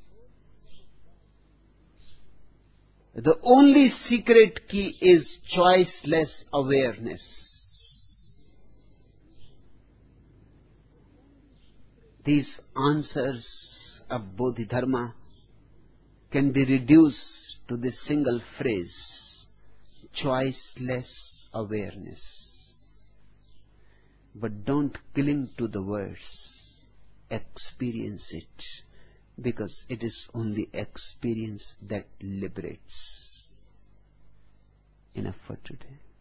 The only secret key is choiceless awareness. These answers of Bodhidharma can be reduced to this single phrase, choiceless awareness. But don't cling to the words, experience it, because it is only experience that liberates. Enough for today.